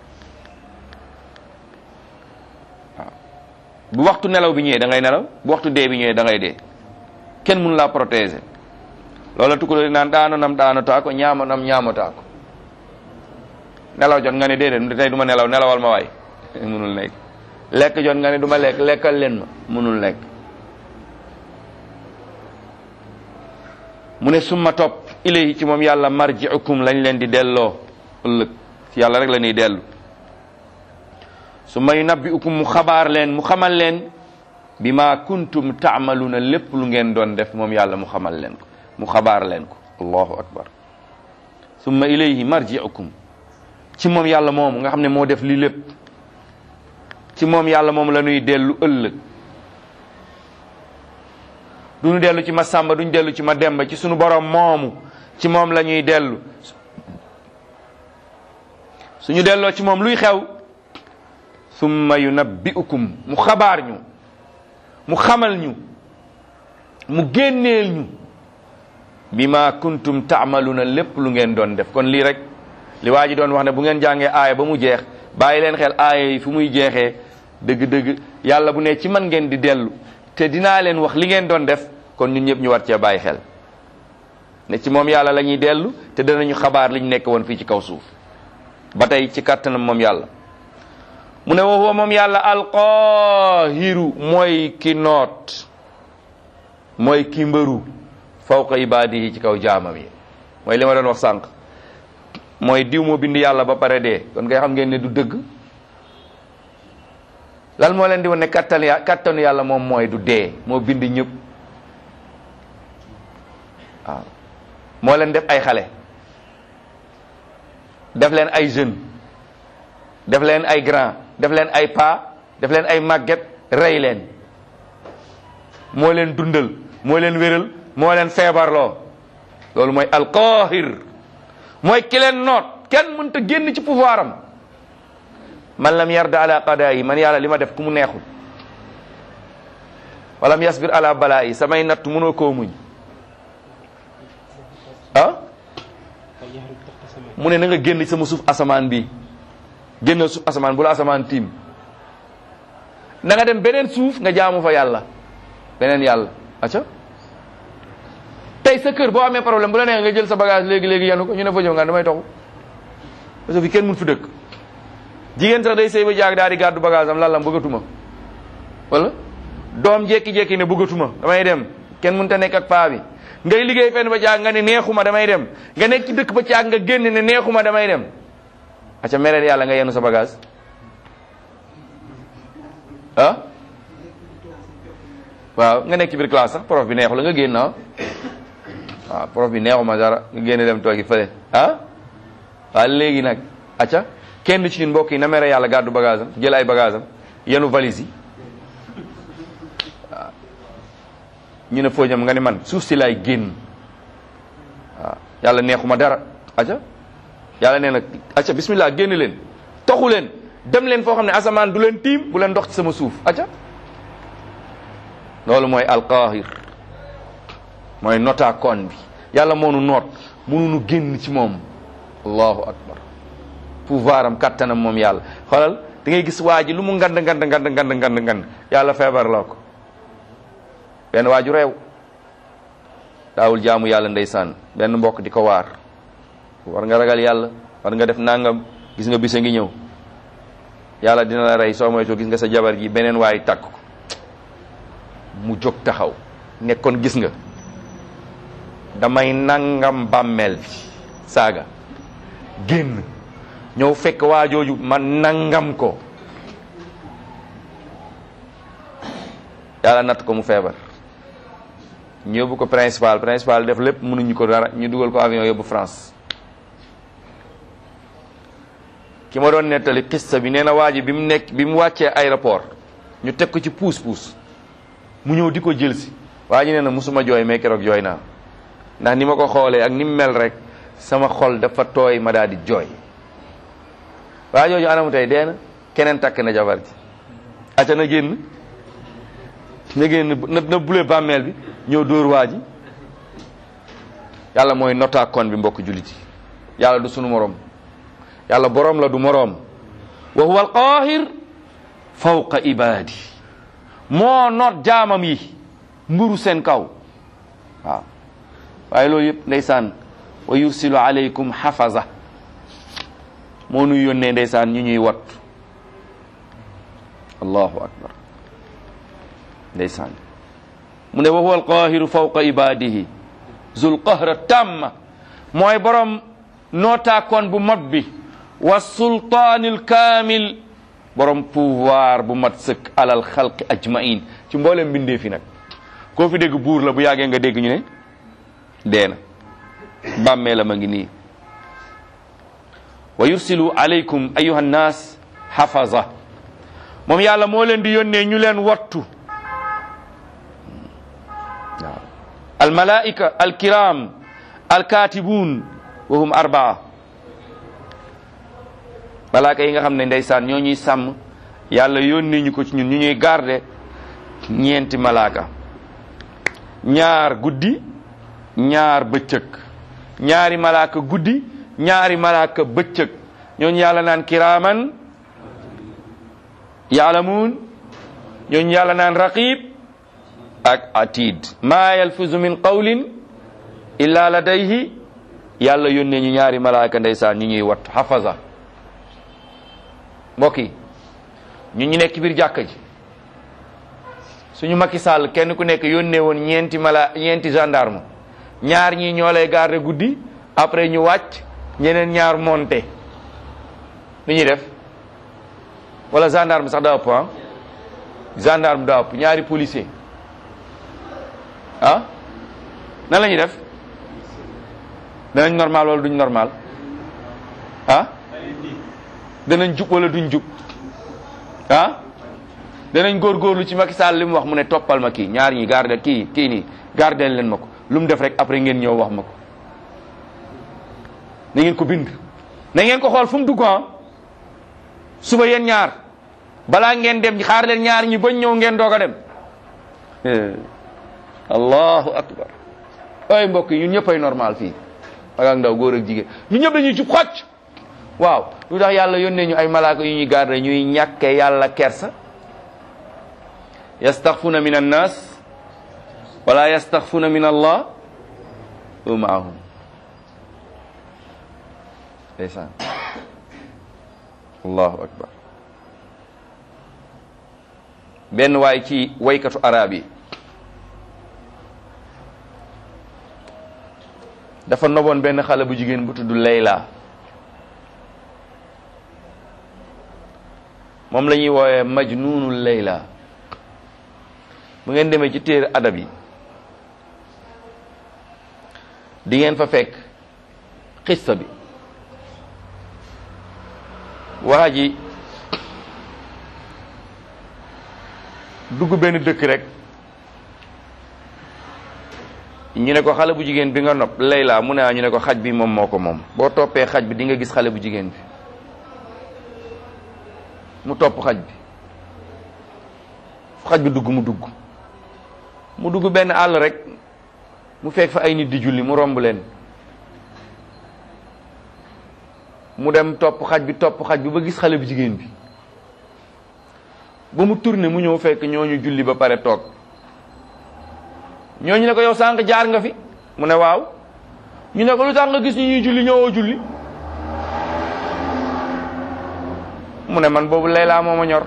waaw bu waxtu nelaw bi ñëwee da ngay nelaw bu waxtu dee bi ñëwee da ngay dee kenn mënu laa protéger loola tukkuloo naan daano nam daano taa ko ñaamo nam ñaamo taa ko nelaw jot nga ne déedéet tey du ma nelaw nelawal ma waay mënul nekk lekk jot nga ne du ma lekk lekkal leen ma mënul nekk mu ne summa topp ilayhi ci moom yàlla marji'ukum lañ leen di delloo ëllëg ci yàlla rek la ñuy dellu summa yunabbi'ukum mu xabaar leen mu xamal leen bima kuntum ta'maluna lépp lu ngeen doon def moom yàlla mu xamal leen ko mu xabaar leen ko allahu akbar summa ilayhi marji'ukum ci moom yàlla moomu nga xam ne moo def lii lépp ci moom yàlla moom la ñuy dellu ëllëg duñu dellu ci ma sàmba duñu dellu ci ma demba ci sunu borom moomu ci moom la ñuy dellu suñu delloo ci moom luy xew summa yunabbi'ukum mu xabaar ñu mu xamal ñu mu génneel ñu bima kuntum ta'maluna lépp lu ngeen doon def kon lii rek li waa ji doon wax ne bu ngeen jàngee aaya ba mu jeex bàyyi leen xel aaya yi fu muy jeexee dëgg-dëgg yàlla bu ne ci man ngeen di dellu te dinaa leen wax li ngeen doon def kon ñun ñëpp ñu war cee bàyyi xel ne ci moom yàlla la ñuy dellu te danañu xabaar li ñu nekk woon fii ci kaw suuf ba tey ci kàttanam moom yàlla mu ne wa huwa moom yàlla alqaahiru mooy ki noot mooy ki mbëru fawqa ibaadihi ci kaw jaamam yi mooy li ma doon wax sànq mooy diw moo bind yàlla ba pare dee kon ngay xam ngeen ne du dëgg lan moo leen di wane ne kattan ya kattanu yàlla moom mooy du dee moo bind ñëpp waaw moo leen def ay xale def leen ay jeune def leen ay grand def leen ay pa def leen ay màgget rey leen moo leen dundal moo leen wéral moo leen feebarloo loolu mooy alqaahir mooy ki leen noot kenn mënta génn ci pouvoir am man lam yarda ala qadaayi man yàlla li ma def ku mu neexul walam yasbir ala balaayi samay natt mënoo koo muñ ah mu ne na nga génn sama suuf asamaan bi génn suuf asamaan bu la asamaan tiim na nga dem beneen suuf nga jaamu fa yàlla beneen yàlla acca tey sa kër boo amee problème bu la neex nga jël sa bagage léegi-léegi yenu ko ñu ne fa ñëw nga damay toxu parce que fi kenn mun fi dëkk jigéen sax day sëy ba jaag daal di gàddu bagage am lan la bëggatuma wala doom jekki-jekki ne bëggatuma damay dem kenn mënut a nekk ak paa bi ngay liggéey fenn ba caag nga ne neexuma damay dem nga nekk ci dëkk ba caag nga génn ne neexuma damay dem acca mereel yàlla nga yenu sa bagage ah waaw nga nekk ci biir classe sax prof bi neexu la nga génn ah waaw prof bi neexuma dara nga génn dem toogi fële ah waaw léegi nag acca kenn ci ñun mbokk yi na mere yàlla gàddu bagage am jël ay bagage am yenu valise yi waaw ñu ne foo jëm nga ne man suuf si laay génn waaw yàlla neexuma dara acca yàlla nee na acca bismillah génn leen toxu leen dem leen foo xam ne asamaan du leen tiim bu leen dox ci sama suuf acca loolu mooy alqaahir mooy notaakoon bi yàlla moo nu noot mënuñu génn ci moom allahu akbar pouvoir am kattanam moom yàlla xoolal da ngay gis waa ji lu mu ngand ngand ngand ngand ngand ngand yàlla feebar loo ko benn waaju réew daawul jaamu yàlla ndeysaan benn mbokk di ko waar war nga ragal yàlla war nga def nangam gis nga bisa ngi ñëw yàlla dina la rey soo moytoo gis nga sa jabar ji beneen waay takk ko mu jóg taxaw nekkoon gis nga damay nangam bàmmeel bi saaga génn ñëw fekk waa jooju man nangam ko yàlla natt ko mu feebar ñu yóbbu ko principal principal def lépp mënuñu ko dara ñu dugal ko avion yóbbu France. ki ma doon nettali xissa bi nee na waa ji bi mu nekk bi mu wàccee aéroport ñu teg ko ci puus puus mu ñëw di ko jël si waa ji nee na musuma jooy mais keroog jooy naa ndax ni ma ko xoolee ak ni mu mel rek sama xol dafa tooy ma daal di jooy. waa jooju anamu tey dee na keneen takk na jabar ji aca na génn na génn na na bule bàmmeel bi ñëw dóor waa ji. yàlla mooy notaakoon bi mbokk jullit yi yàlla du sunu morom yàlla borom la du moroom wa huwa alqahir fawqa ibadi moo noot jaamam yi mburu seen kaw waaw waaye loolu yëpp ndeysaan wa yursilu alaykum hafaza moo nuy yónnee ndeysaan ñu ñuy wat allahu akbar ndeysaan mu ne wa huwa alqahiru fawqa ibadihi zul qahra tamma mooy borom nootaakoon bu mat bi wa sultaanil kaamil borom pouvoir bu mat sëkk alal xalqi ajmain ci mboolem bindee fi nag koo fi dégg buur la bu yàggee nga dégg ñu ne dee na bàmmee la ma ngi nii wa yursilu alaykum ayuha nnaas hafaza moom yàlla moo leen di yónnee ñu leen wattu waaw al malaika al kiram al katibun wa hum arbaa malaaka yi nga xam ne ndeysaan ñoo ñuy sàmm yàlla yónnee ñu ko ci ñun ñu ñuy garde ñeenti malaaka ñaar guddi ñaar bëccëg ñaari malaaka guddi ñaari malaaka bëccëg ñooñu yàlla naan kiraaman yaalamuun ñooñu yàlla naan raqib ak atid maa yalfizu min qawlin illa ladayhi yàlla yónnee ñu ñaari malaaka ndeysaan ñu ñuy wattu hafaza mbokk yi ñun ñu nekk biir jàkka ji suñu Macky Sall kenn ku nekk yónnee woon ñeenti mala ñeenti gendarme ñaar ñii ñoo lay garder guddi après ñu wàcc ñeneen ñaar monté lu ñuy def wala gendarme sax daa ëpp ah gendarme daa ëpp ñaari policier ah nan la ñuy def danañ normal wala duñ normal ah danañ jub wala duñ jub ah danañ góorgóorlu ci Macky Sall li mu wax mu ne toppal ma kii ñaar ñi garde kii kii nii gardeel leen ma ko lu mu def rek après ngeen ñëw wax ma ko na ngeen ko bind na ngeen ko xool fu mu dugg ah suba yéen ñaar balaa ngeen dem xaar leen ñaar ñi bañ ñëw ngeen doog a dem allahu akbar ay mbokk yi ñun ñëppay normal fii ak ak ndaw góor ak jigéen ñun ñëpp dañuy jub xocc waaw lu tax yàlla yónnee ñu ay malaaka yu ñuy garde ñuy ñàkke yàlla kersa yastaxfuna min annas wala yastaxfuna min allah wa maahum ndeysaan allahu akbar benn waay ci waykatu arab yi dafa noboon benn xale bu jigéen bu tudd Layla moom la ñuy woowee majnuunu Layla bu ngeen demee ci téere adab yi di ngeen fa fekk xissa bi waa ji dugg benn dëkk rek ñu ne ko xale bu jigéen bi nga nopp Layla mu ne ñu ne ko xaj bi moom moo ko moom boo toppee xaj bi di nga gis xale bu jigéen bi mu topp xaj bi fu xaj bi dugg mu dugg mu dugg benn àll rek mu fekk fa ay nit di julli mu romb leen mu dem topp xaj bi topp xaj bi ba gis xale bu jigéen bi ba mu tourné mu ñëw fekk ñooñu julli ba pare toog ñooñu ne ko yow sànq jaar nga fi mu ne waaw ñu ne ko lu tax nga gis ñu ñuy julli ñëwoo julli mu ne man boobu Layla moo ma ñor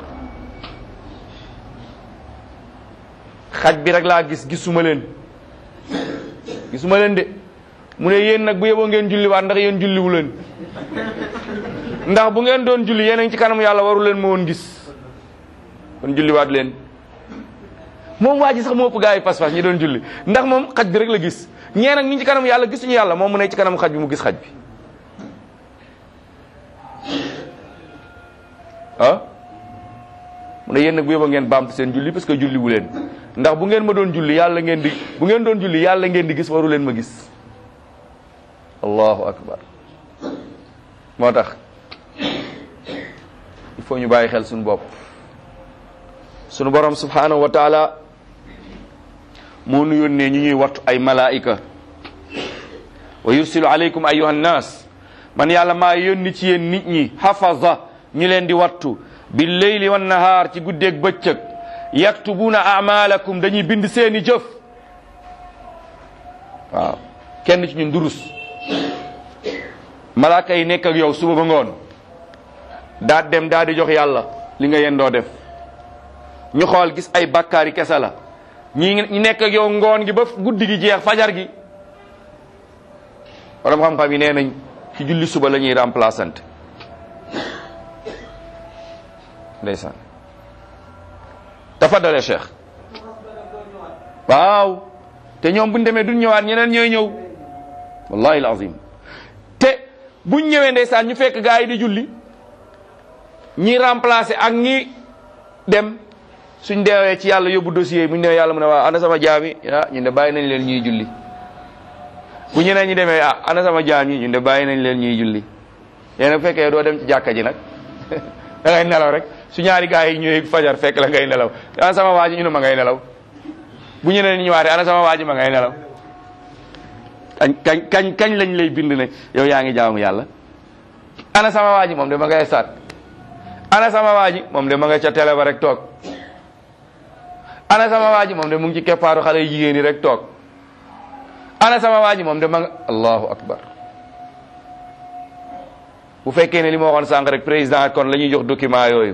xaj bi rek laa gis gisuma leen gisuma leen de mu ne yéen nag bu yeboo ngeen julliwaat ndax yéen julliwu leen ndax bu ngeen doon julli yéen a ngi ci kanam yàlla waru leen ma woon gis kon julliwaat leen. moom waa ji sax moo ëpp gaa yi pas-pas ñi doon julli ndax moom xaj bi rek la gis ñee nag ñi ci kanam yàlla gisuñu yàlla moom mu ne ci kanam xaj bi mu gis xaj bi ah mu ne yéen nag bu yóbba ngeen baamtu seen julli parce que julli wu leen ndax bu ngeen ma doon julli yàlla ngeen di bu ngeen doon julli yàlla ngeen di gis waru leen ma gis allahu akbar. moo tax il faut ñu bàyyi xel suñu bopp suñu borom subhanahu wa taala moo nu yónnee ñu ñuy wattu ay malaika wa yursilu alaykum ayyuhan nas man yàlla maa yónni ci yéen nit ñi hafaza ñu leen di wattu bil layli wan nahaar ci guddeeg bëccëg yaktubuna a'malakum dañuy bind seeni jëf waaw kenn ci ñun durus malaaka yi nekk ak yow suba ba ngoon daa dem daa di jox yàlla li nga yendoo def ñu xool gis ay bakkaari kese la ñi ñi nekk ak yow ngoon gi ba guddi gi jeex fajar gi borom xam-xam yi nee nañ ci julli suba la ñuy remplaçante ndeysaan tafadale cheikh waaw te ñoom buñ demee duñ ñëwaat ñeneen ñooy ñëw wallahi alazim te buñ ñëwee ndeysaan ñu fekk gaa yi di julli ñi remplacer ak ñi dem suñ deewee ci yàlla yóbbu dossier buñ demee yàlla mu ne waaw ana sama jaam yi ah ñun de bàyyi nañ leen ñuy julli bu ñeneen ñi demee ah ana sama jaam yi ñun de bàyyi nañ leen ñuy julli yéen nag fekkee doo dem ci jàkka ji nag da ngay nelaw rek su ñaari gaa yi ñëwee fajar fekk la ngay nelaw ana sama waa ji ñu ne ma ngay nelaw bu ñeneen ñi ñëwaatee ana sama waa ji ma ngay nelaw kañ kañ kañ kañ lañ lay bind ne yow yaa ngi jaamu yàlla ana sama waa ji moom de ma ngay saat ana sama waa ji moom de ma nga ca télé ba rek toog ana sama waa ji moom de mu ngi ci keppaaru xale yu jigéen yi rek toog ana sama waa ji moom de ma nga allahu akbar bu fekkee ne li ma waxoon sànq rek président kon la ñuy jox document yooyu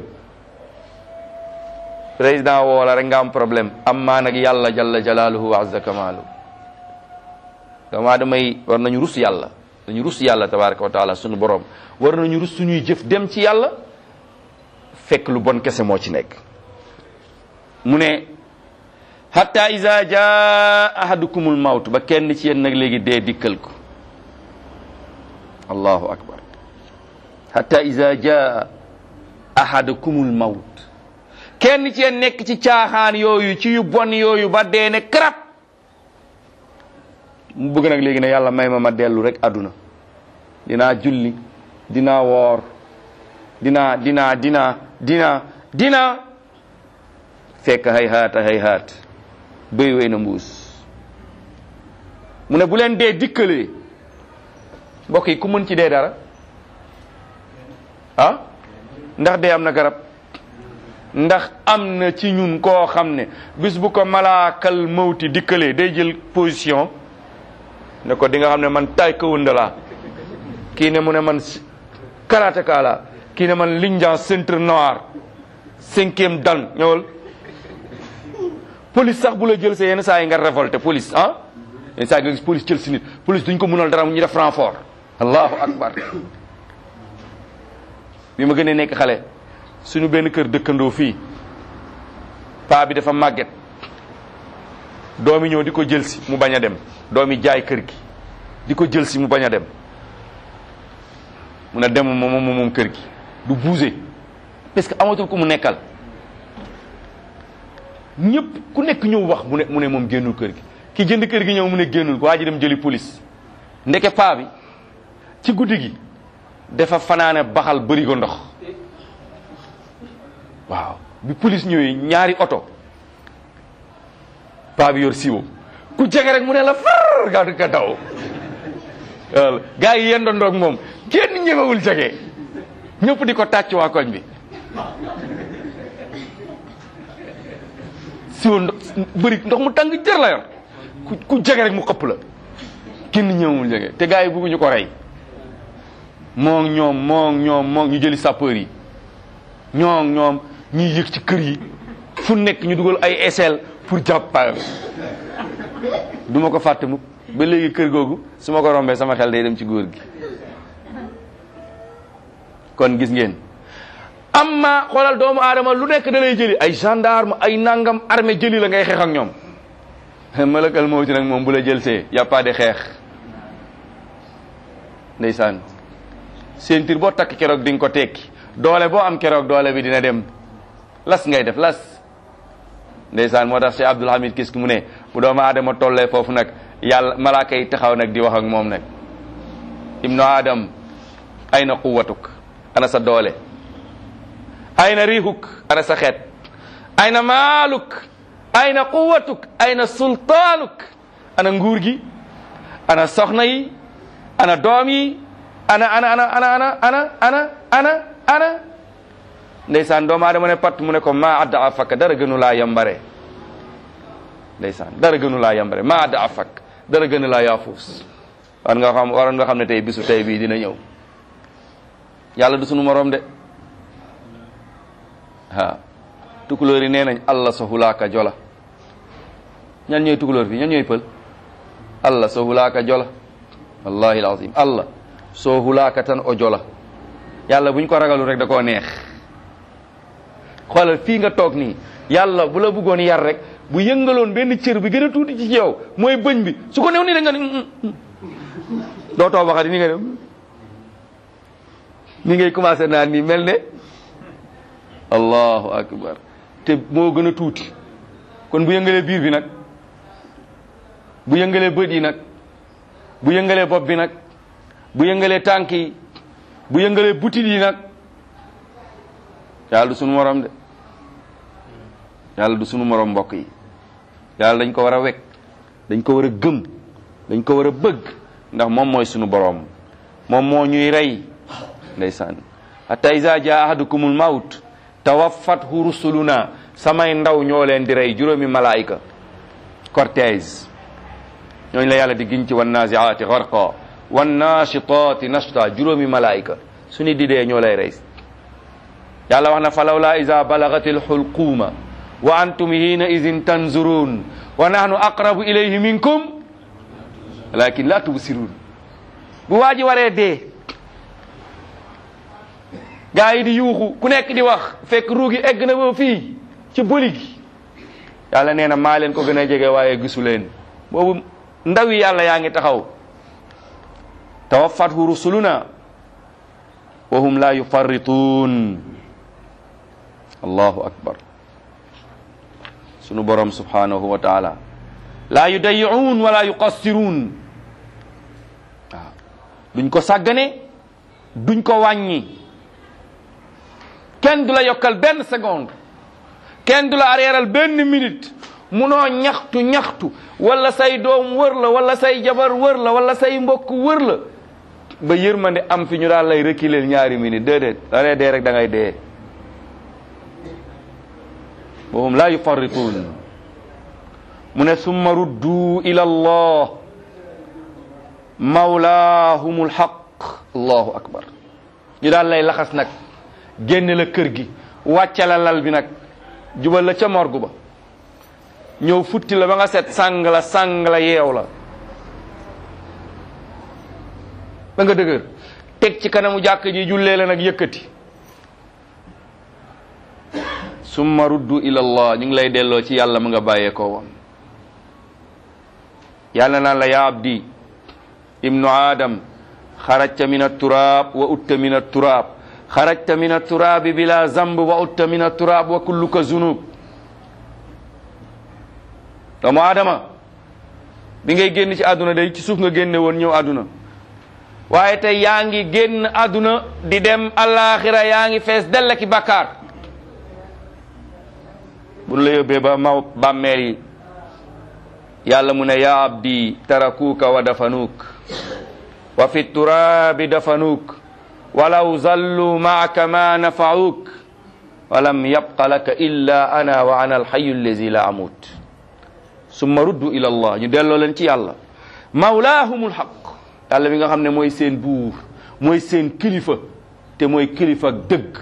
président woo la rek nga am problème am maa nag yàlla jalla jalaaluhu wa azza kamaalu dama damay war nañu rus yàlla dañu rus yàlla tabaraka wa taala suñu borom war nañu rus suñuy jëf dem ci yàlla fekk lu bon kese moo ci nekk mu ne hatta iza jaa ahadukumul mawt ba kenn ci yéen nag léegi dee dikkal ko allahu akbar hatta iza jaa ahadukumul mawt kenn ci yéen nekk ci caaxaan yooyu ci yu bon yooyu ba dee ne karab mu bëgg nag léegi ne yàlla may ma ma dellu rek àdduna dinaa julli dinaa woor dinaa dinaa dinaa dinaa dinaa fekk hay haata hay haat béy wey na mbuus mu ne bu leen dee dikkalee mbokk yi ku mën ci dee dara ah ndax dee am na garab ndax am na ci ñun koo xam ne bis bu ko malaakal mawti dikkalee day jël position ne ko di nga xam ne man taekwondo laa kii ne mu ne man karateka laa kii ne man linjan centre noir cinquième dan ñëwal police sax bu la jël see yenn saa yi nga révolté police ah yenn saa yi nga gis police jël si nit police duñ ko mënal dara mu ñu def renfort allahu akbar bi ma gën a nekk xale suñu benn kër dëkkandoo fii paa bi dafa màgget doomi ñëw di ko jël si mu bañ a dem doomi jaay kër gi di ko jël si mu bañ a dem mu ne dem moom moom moom kër gi du bouger parce que amatul ku mu nekkal ñëpp ku nekk ñëw wax mu ne mu ne moom génnul kër gi ki jënd kër gi ñëw mu ne génnul waa ji dem jëli police ndeke paa bi ci guddi gi dafa fanaane baxal bëri ko ndox waaw bi police ñëwee ñaari oto paa bi yor siwo ku jege rek mu ne la far ga ka daw wala gaa yi yendandoog moom kenn ñemewul jege ñëpp di ko tàcc waa koñ bi siwo ndox bëri ndox mu tàng jër la yor ku ku jege rek mu xëpp la kenn ñemewul jege te gaa yi bëgguñu ko rey moo ñoom moo ñoom moo ñu jëli sapeur yi ñoo ñoom ñuy yëg ci kër yi fu nekk ñu dugal ay échelle pour jàpp paa bi du ma ko fàtte mukk ba léegi kër googu su ma ko rombee sama xel day dem ci góor gi. kon gis ngeen amma xoolal doomu aadama lu nekk da lay jëli ay gendarme ay nangam armée jëli la ngay xeex ak ñoom malakal mawti nag moom bu la jël see y a pas de xeex ndeysaan ceinture boo takk keroog di nga ko tekki doole boo am keroog doole bi dina dem las ngay def las ndeysaan moo tax Cheikh Abdoul Hamid kis ki mu ne bu doomu aadama tollee foofu nag yàlla malaaka yi taxaw nag di wax ak moom nag ibnu adam ayna quwwatuk ana sa doole ayna riihuk ana sa xeet ayna maaluk ayna quwwatuk ayna sultaanuk ana nguur gi ana soxna yi ana doom yi ana ana ana ana ana ana ana ana ana ndeysaan doomu aadama ne pat mu ne ko maa adda afak dara gënu laa yambare ndeysaan dara gënu laa yambare maa adda afak dara gënu laa yaafuus war nga xam waroon nga xam ne tey bisu tey bii dina ñëw yàlla du sunu morom de ha tukulóor yi nee nañ allah so hulaaka jola ñan ñooy tukulóor fi ñan ñooy pël allah so hulaaka jola wallahi alazim allah so hulaaka tan o jola yàlla buñ ko ragalu rek da koo neex xoolal fii nga toog nii yàlla bu la bëggoon yar rek bu yëngaloon benn cër bi gën a tuuti ci yow mooy bëñ bi su ko new nii da nga ni doo too waxati ni nga dem ni ngay commencé naan nii mel ne allahu akbar te moo gën a tuuti kon bu yëngalee biir bi nag bu yëngalee bët yi nag bu yëngalee bopp bi nag bu yëngalee tànk yi bu yëngalee butit yi nag yàlla du sunu morom de yàlla du sunu morom mbokk yi yàlla dañ ko war a wekk dañ ko war a gëm dañ ko war a bëgg ndax moom mooy sunu borom moom moo ñuy rey ndeysaan hatta iza jaa ahadukumul mawt tawaffathu rusuluna samay ndaw ñoo leen di rey juróomi malaayika cortège ñooñu la yàlla di giñ ci wan naziaati gharqa wan nashitaati nashta juróomi malaayika su ni di dee ñoo lay rey yàlla wax na falawla iza balagatil hulquma wa antum hina idin tanzurun wa nahnu aqrabu ilayhi minkum walakin la tubsirun bu waaji waree dee gaa yi di yuuxu ku nekk di wax fekk ruugi egg na ba fii ci bëli gi yàlla nee na maa leen ko gën a jege waaye gisu leen boobu ndaw yi yàlla yaa ngi taxaw tawaffathu rusuluna wa hum la yufarritun allahu akbar sunu borom subhanahu wa taala la yudayi'un wala yuqassirun waaw duñ ko sàggane duñ ko wàññi kenn du la yokkal benn seconde kenn du la areeral benn minute munoo ñaxtu ñaxtu wala say doom wër la wala say jabar wër la wala say mbokk wër la ba yërmande am fi ñu daal lay reculer ñaari minute déedéet da ngay dee rek da ngay dee wahum la yufarritun mu ne summa ruddu ila allah mawlaahumul haq allahu akbar ñu daal lay laxas nag génne la kër gi wàcce la lal bi nag jubal la ca morgu ba ñëw futti la ba nga set sàng la sàng la yeew la ba nga dëgër teg ci kanamu jàkk ji jullee la nag yëkkati summa ruddu ila allah ñu ngi lay delloo ci yàlla mu nga bàyyee ko woon yàlla naan la ya abdi ibnu adam xarajta min atturab wa utta min atturab xarajta min atturabi bila zamb wa utta min atturab wa kulluka zunub doomu aadama bi ngay génn ci àdduna day ci suuf nga génne woon ñëw àdduna waaye tey yaa ngi génn àdduna di dem alaxira yaa ngi fees dell ki bakkaar bu la yóbbee ba ma bàmmeel yi yàlla mu ne ya abdi tarakuuka wa dafanuuk wa fi turabi dafanuuk walaw zallu maaka ma nafauk walam yabqa laka illa ana wa ana alxayu allazi la amut summa ruddu ila allah ñu delloo leen ci yàlla mawlaahumul haq yàlla bi nga xam ne mooy seen buur mooy seen kilifa te mooy kilifa dëgg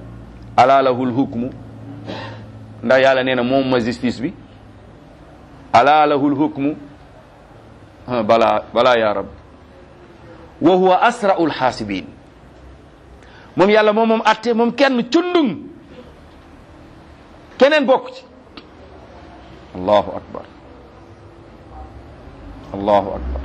ala lahul hukmu ndax yàlla nee na moom ma justice bi ala lahul hukmu bala bala ya rab wa huwa asraul xaasibin moom yàlla moom moom atte moom kenn cundung keneen bokk ci allahu akbar allahu akbar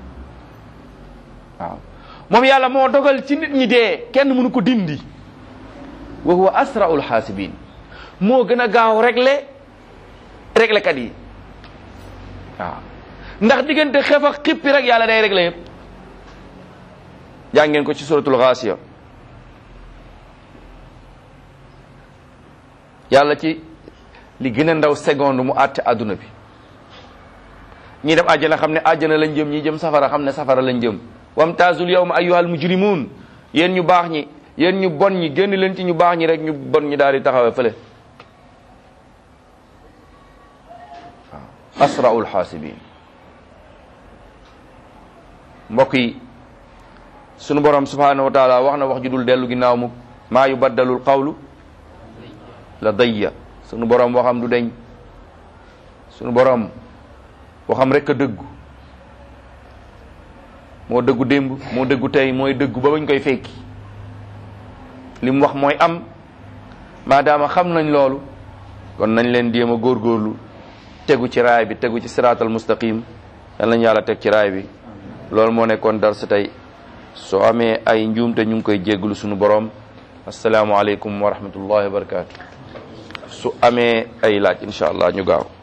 waaw moom yàlla moo dogal ci nit ñi dee kenn mënu ko dindi wa huwa asraul xaasibin moo gën a gaaw réglé réglé kat yi waaw ndax diggante xef ak xippi rek yàlla day réglé yëpp jàng ngeen ko ci suratul Ghaasiya yàlla ci li gën a ndaw seconde mu àtte adduna bi ñi dem àjjana xam ne àjjana lañ jëm ñi jëm safara xam ne safara lañ jëm wamtaazul yawma ayyuhal mujrimuun yéen ñu baax ñi yéen ñu bon ñi génn leen ci ñu baax ñi rek ñu bon ñi daal di taxawee fële waaw asraul xaasibin mbokk yi sunu borom subhanahu wa taala wax na wax ju dul dellu ginnaaw mu maa yubaddalul qawlu ladayya sunu borom waxam du deñ sunu borom waxam rek a dëggu moo dëggu démb moo dëggu tey mooy dëggu ba bañ koy fekki li mu wax mooy am maadaama xam nañ loolu kon nañ leen jéem a góorgóorlu tegu ci raay bi tegu ci siraatal mustaqim yal nañ yàlla teg ci raay bi loolu moo nekkoon dar sa tey soo amee ay njuumte ñu ngi koy jégglu sunu borom assalaamu aleykum wa rahmatullahi wa barakatuh su amee ay laaj incha allah ñu gaaw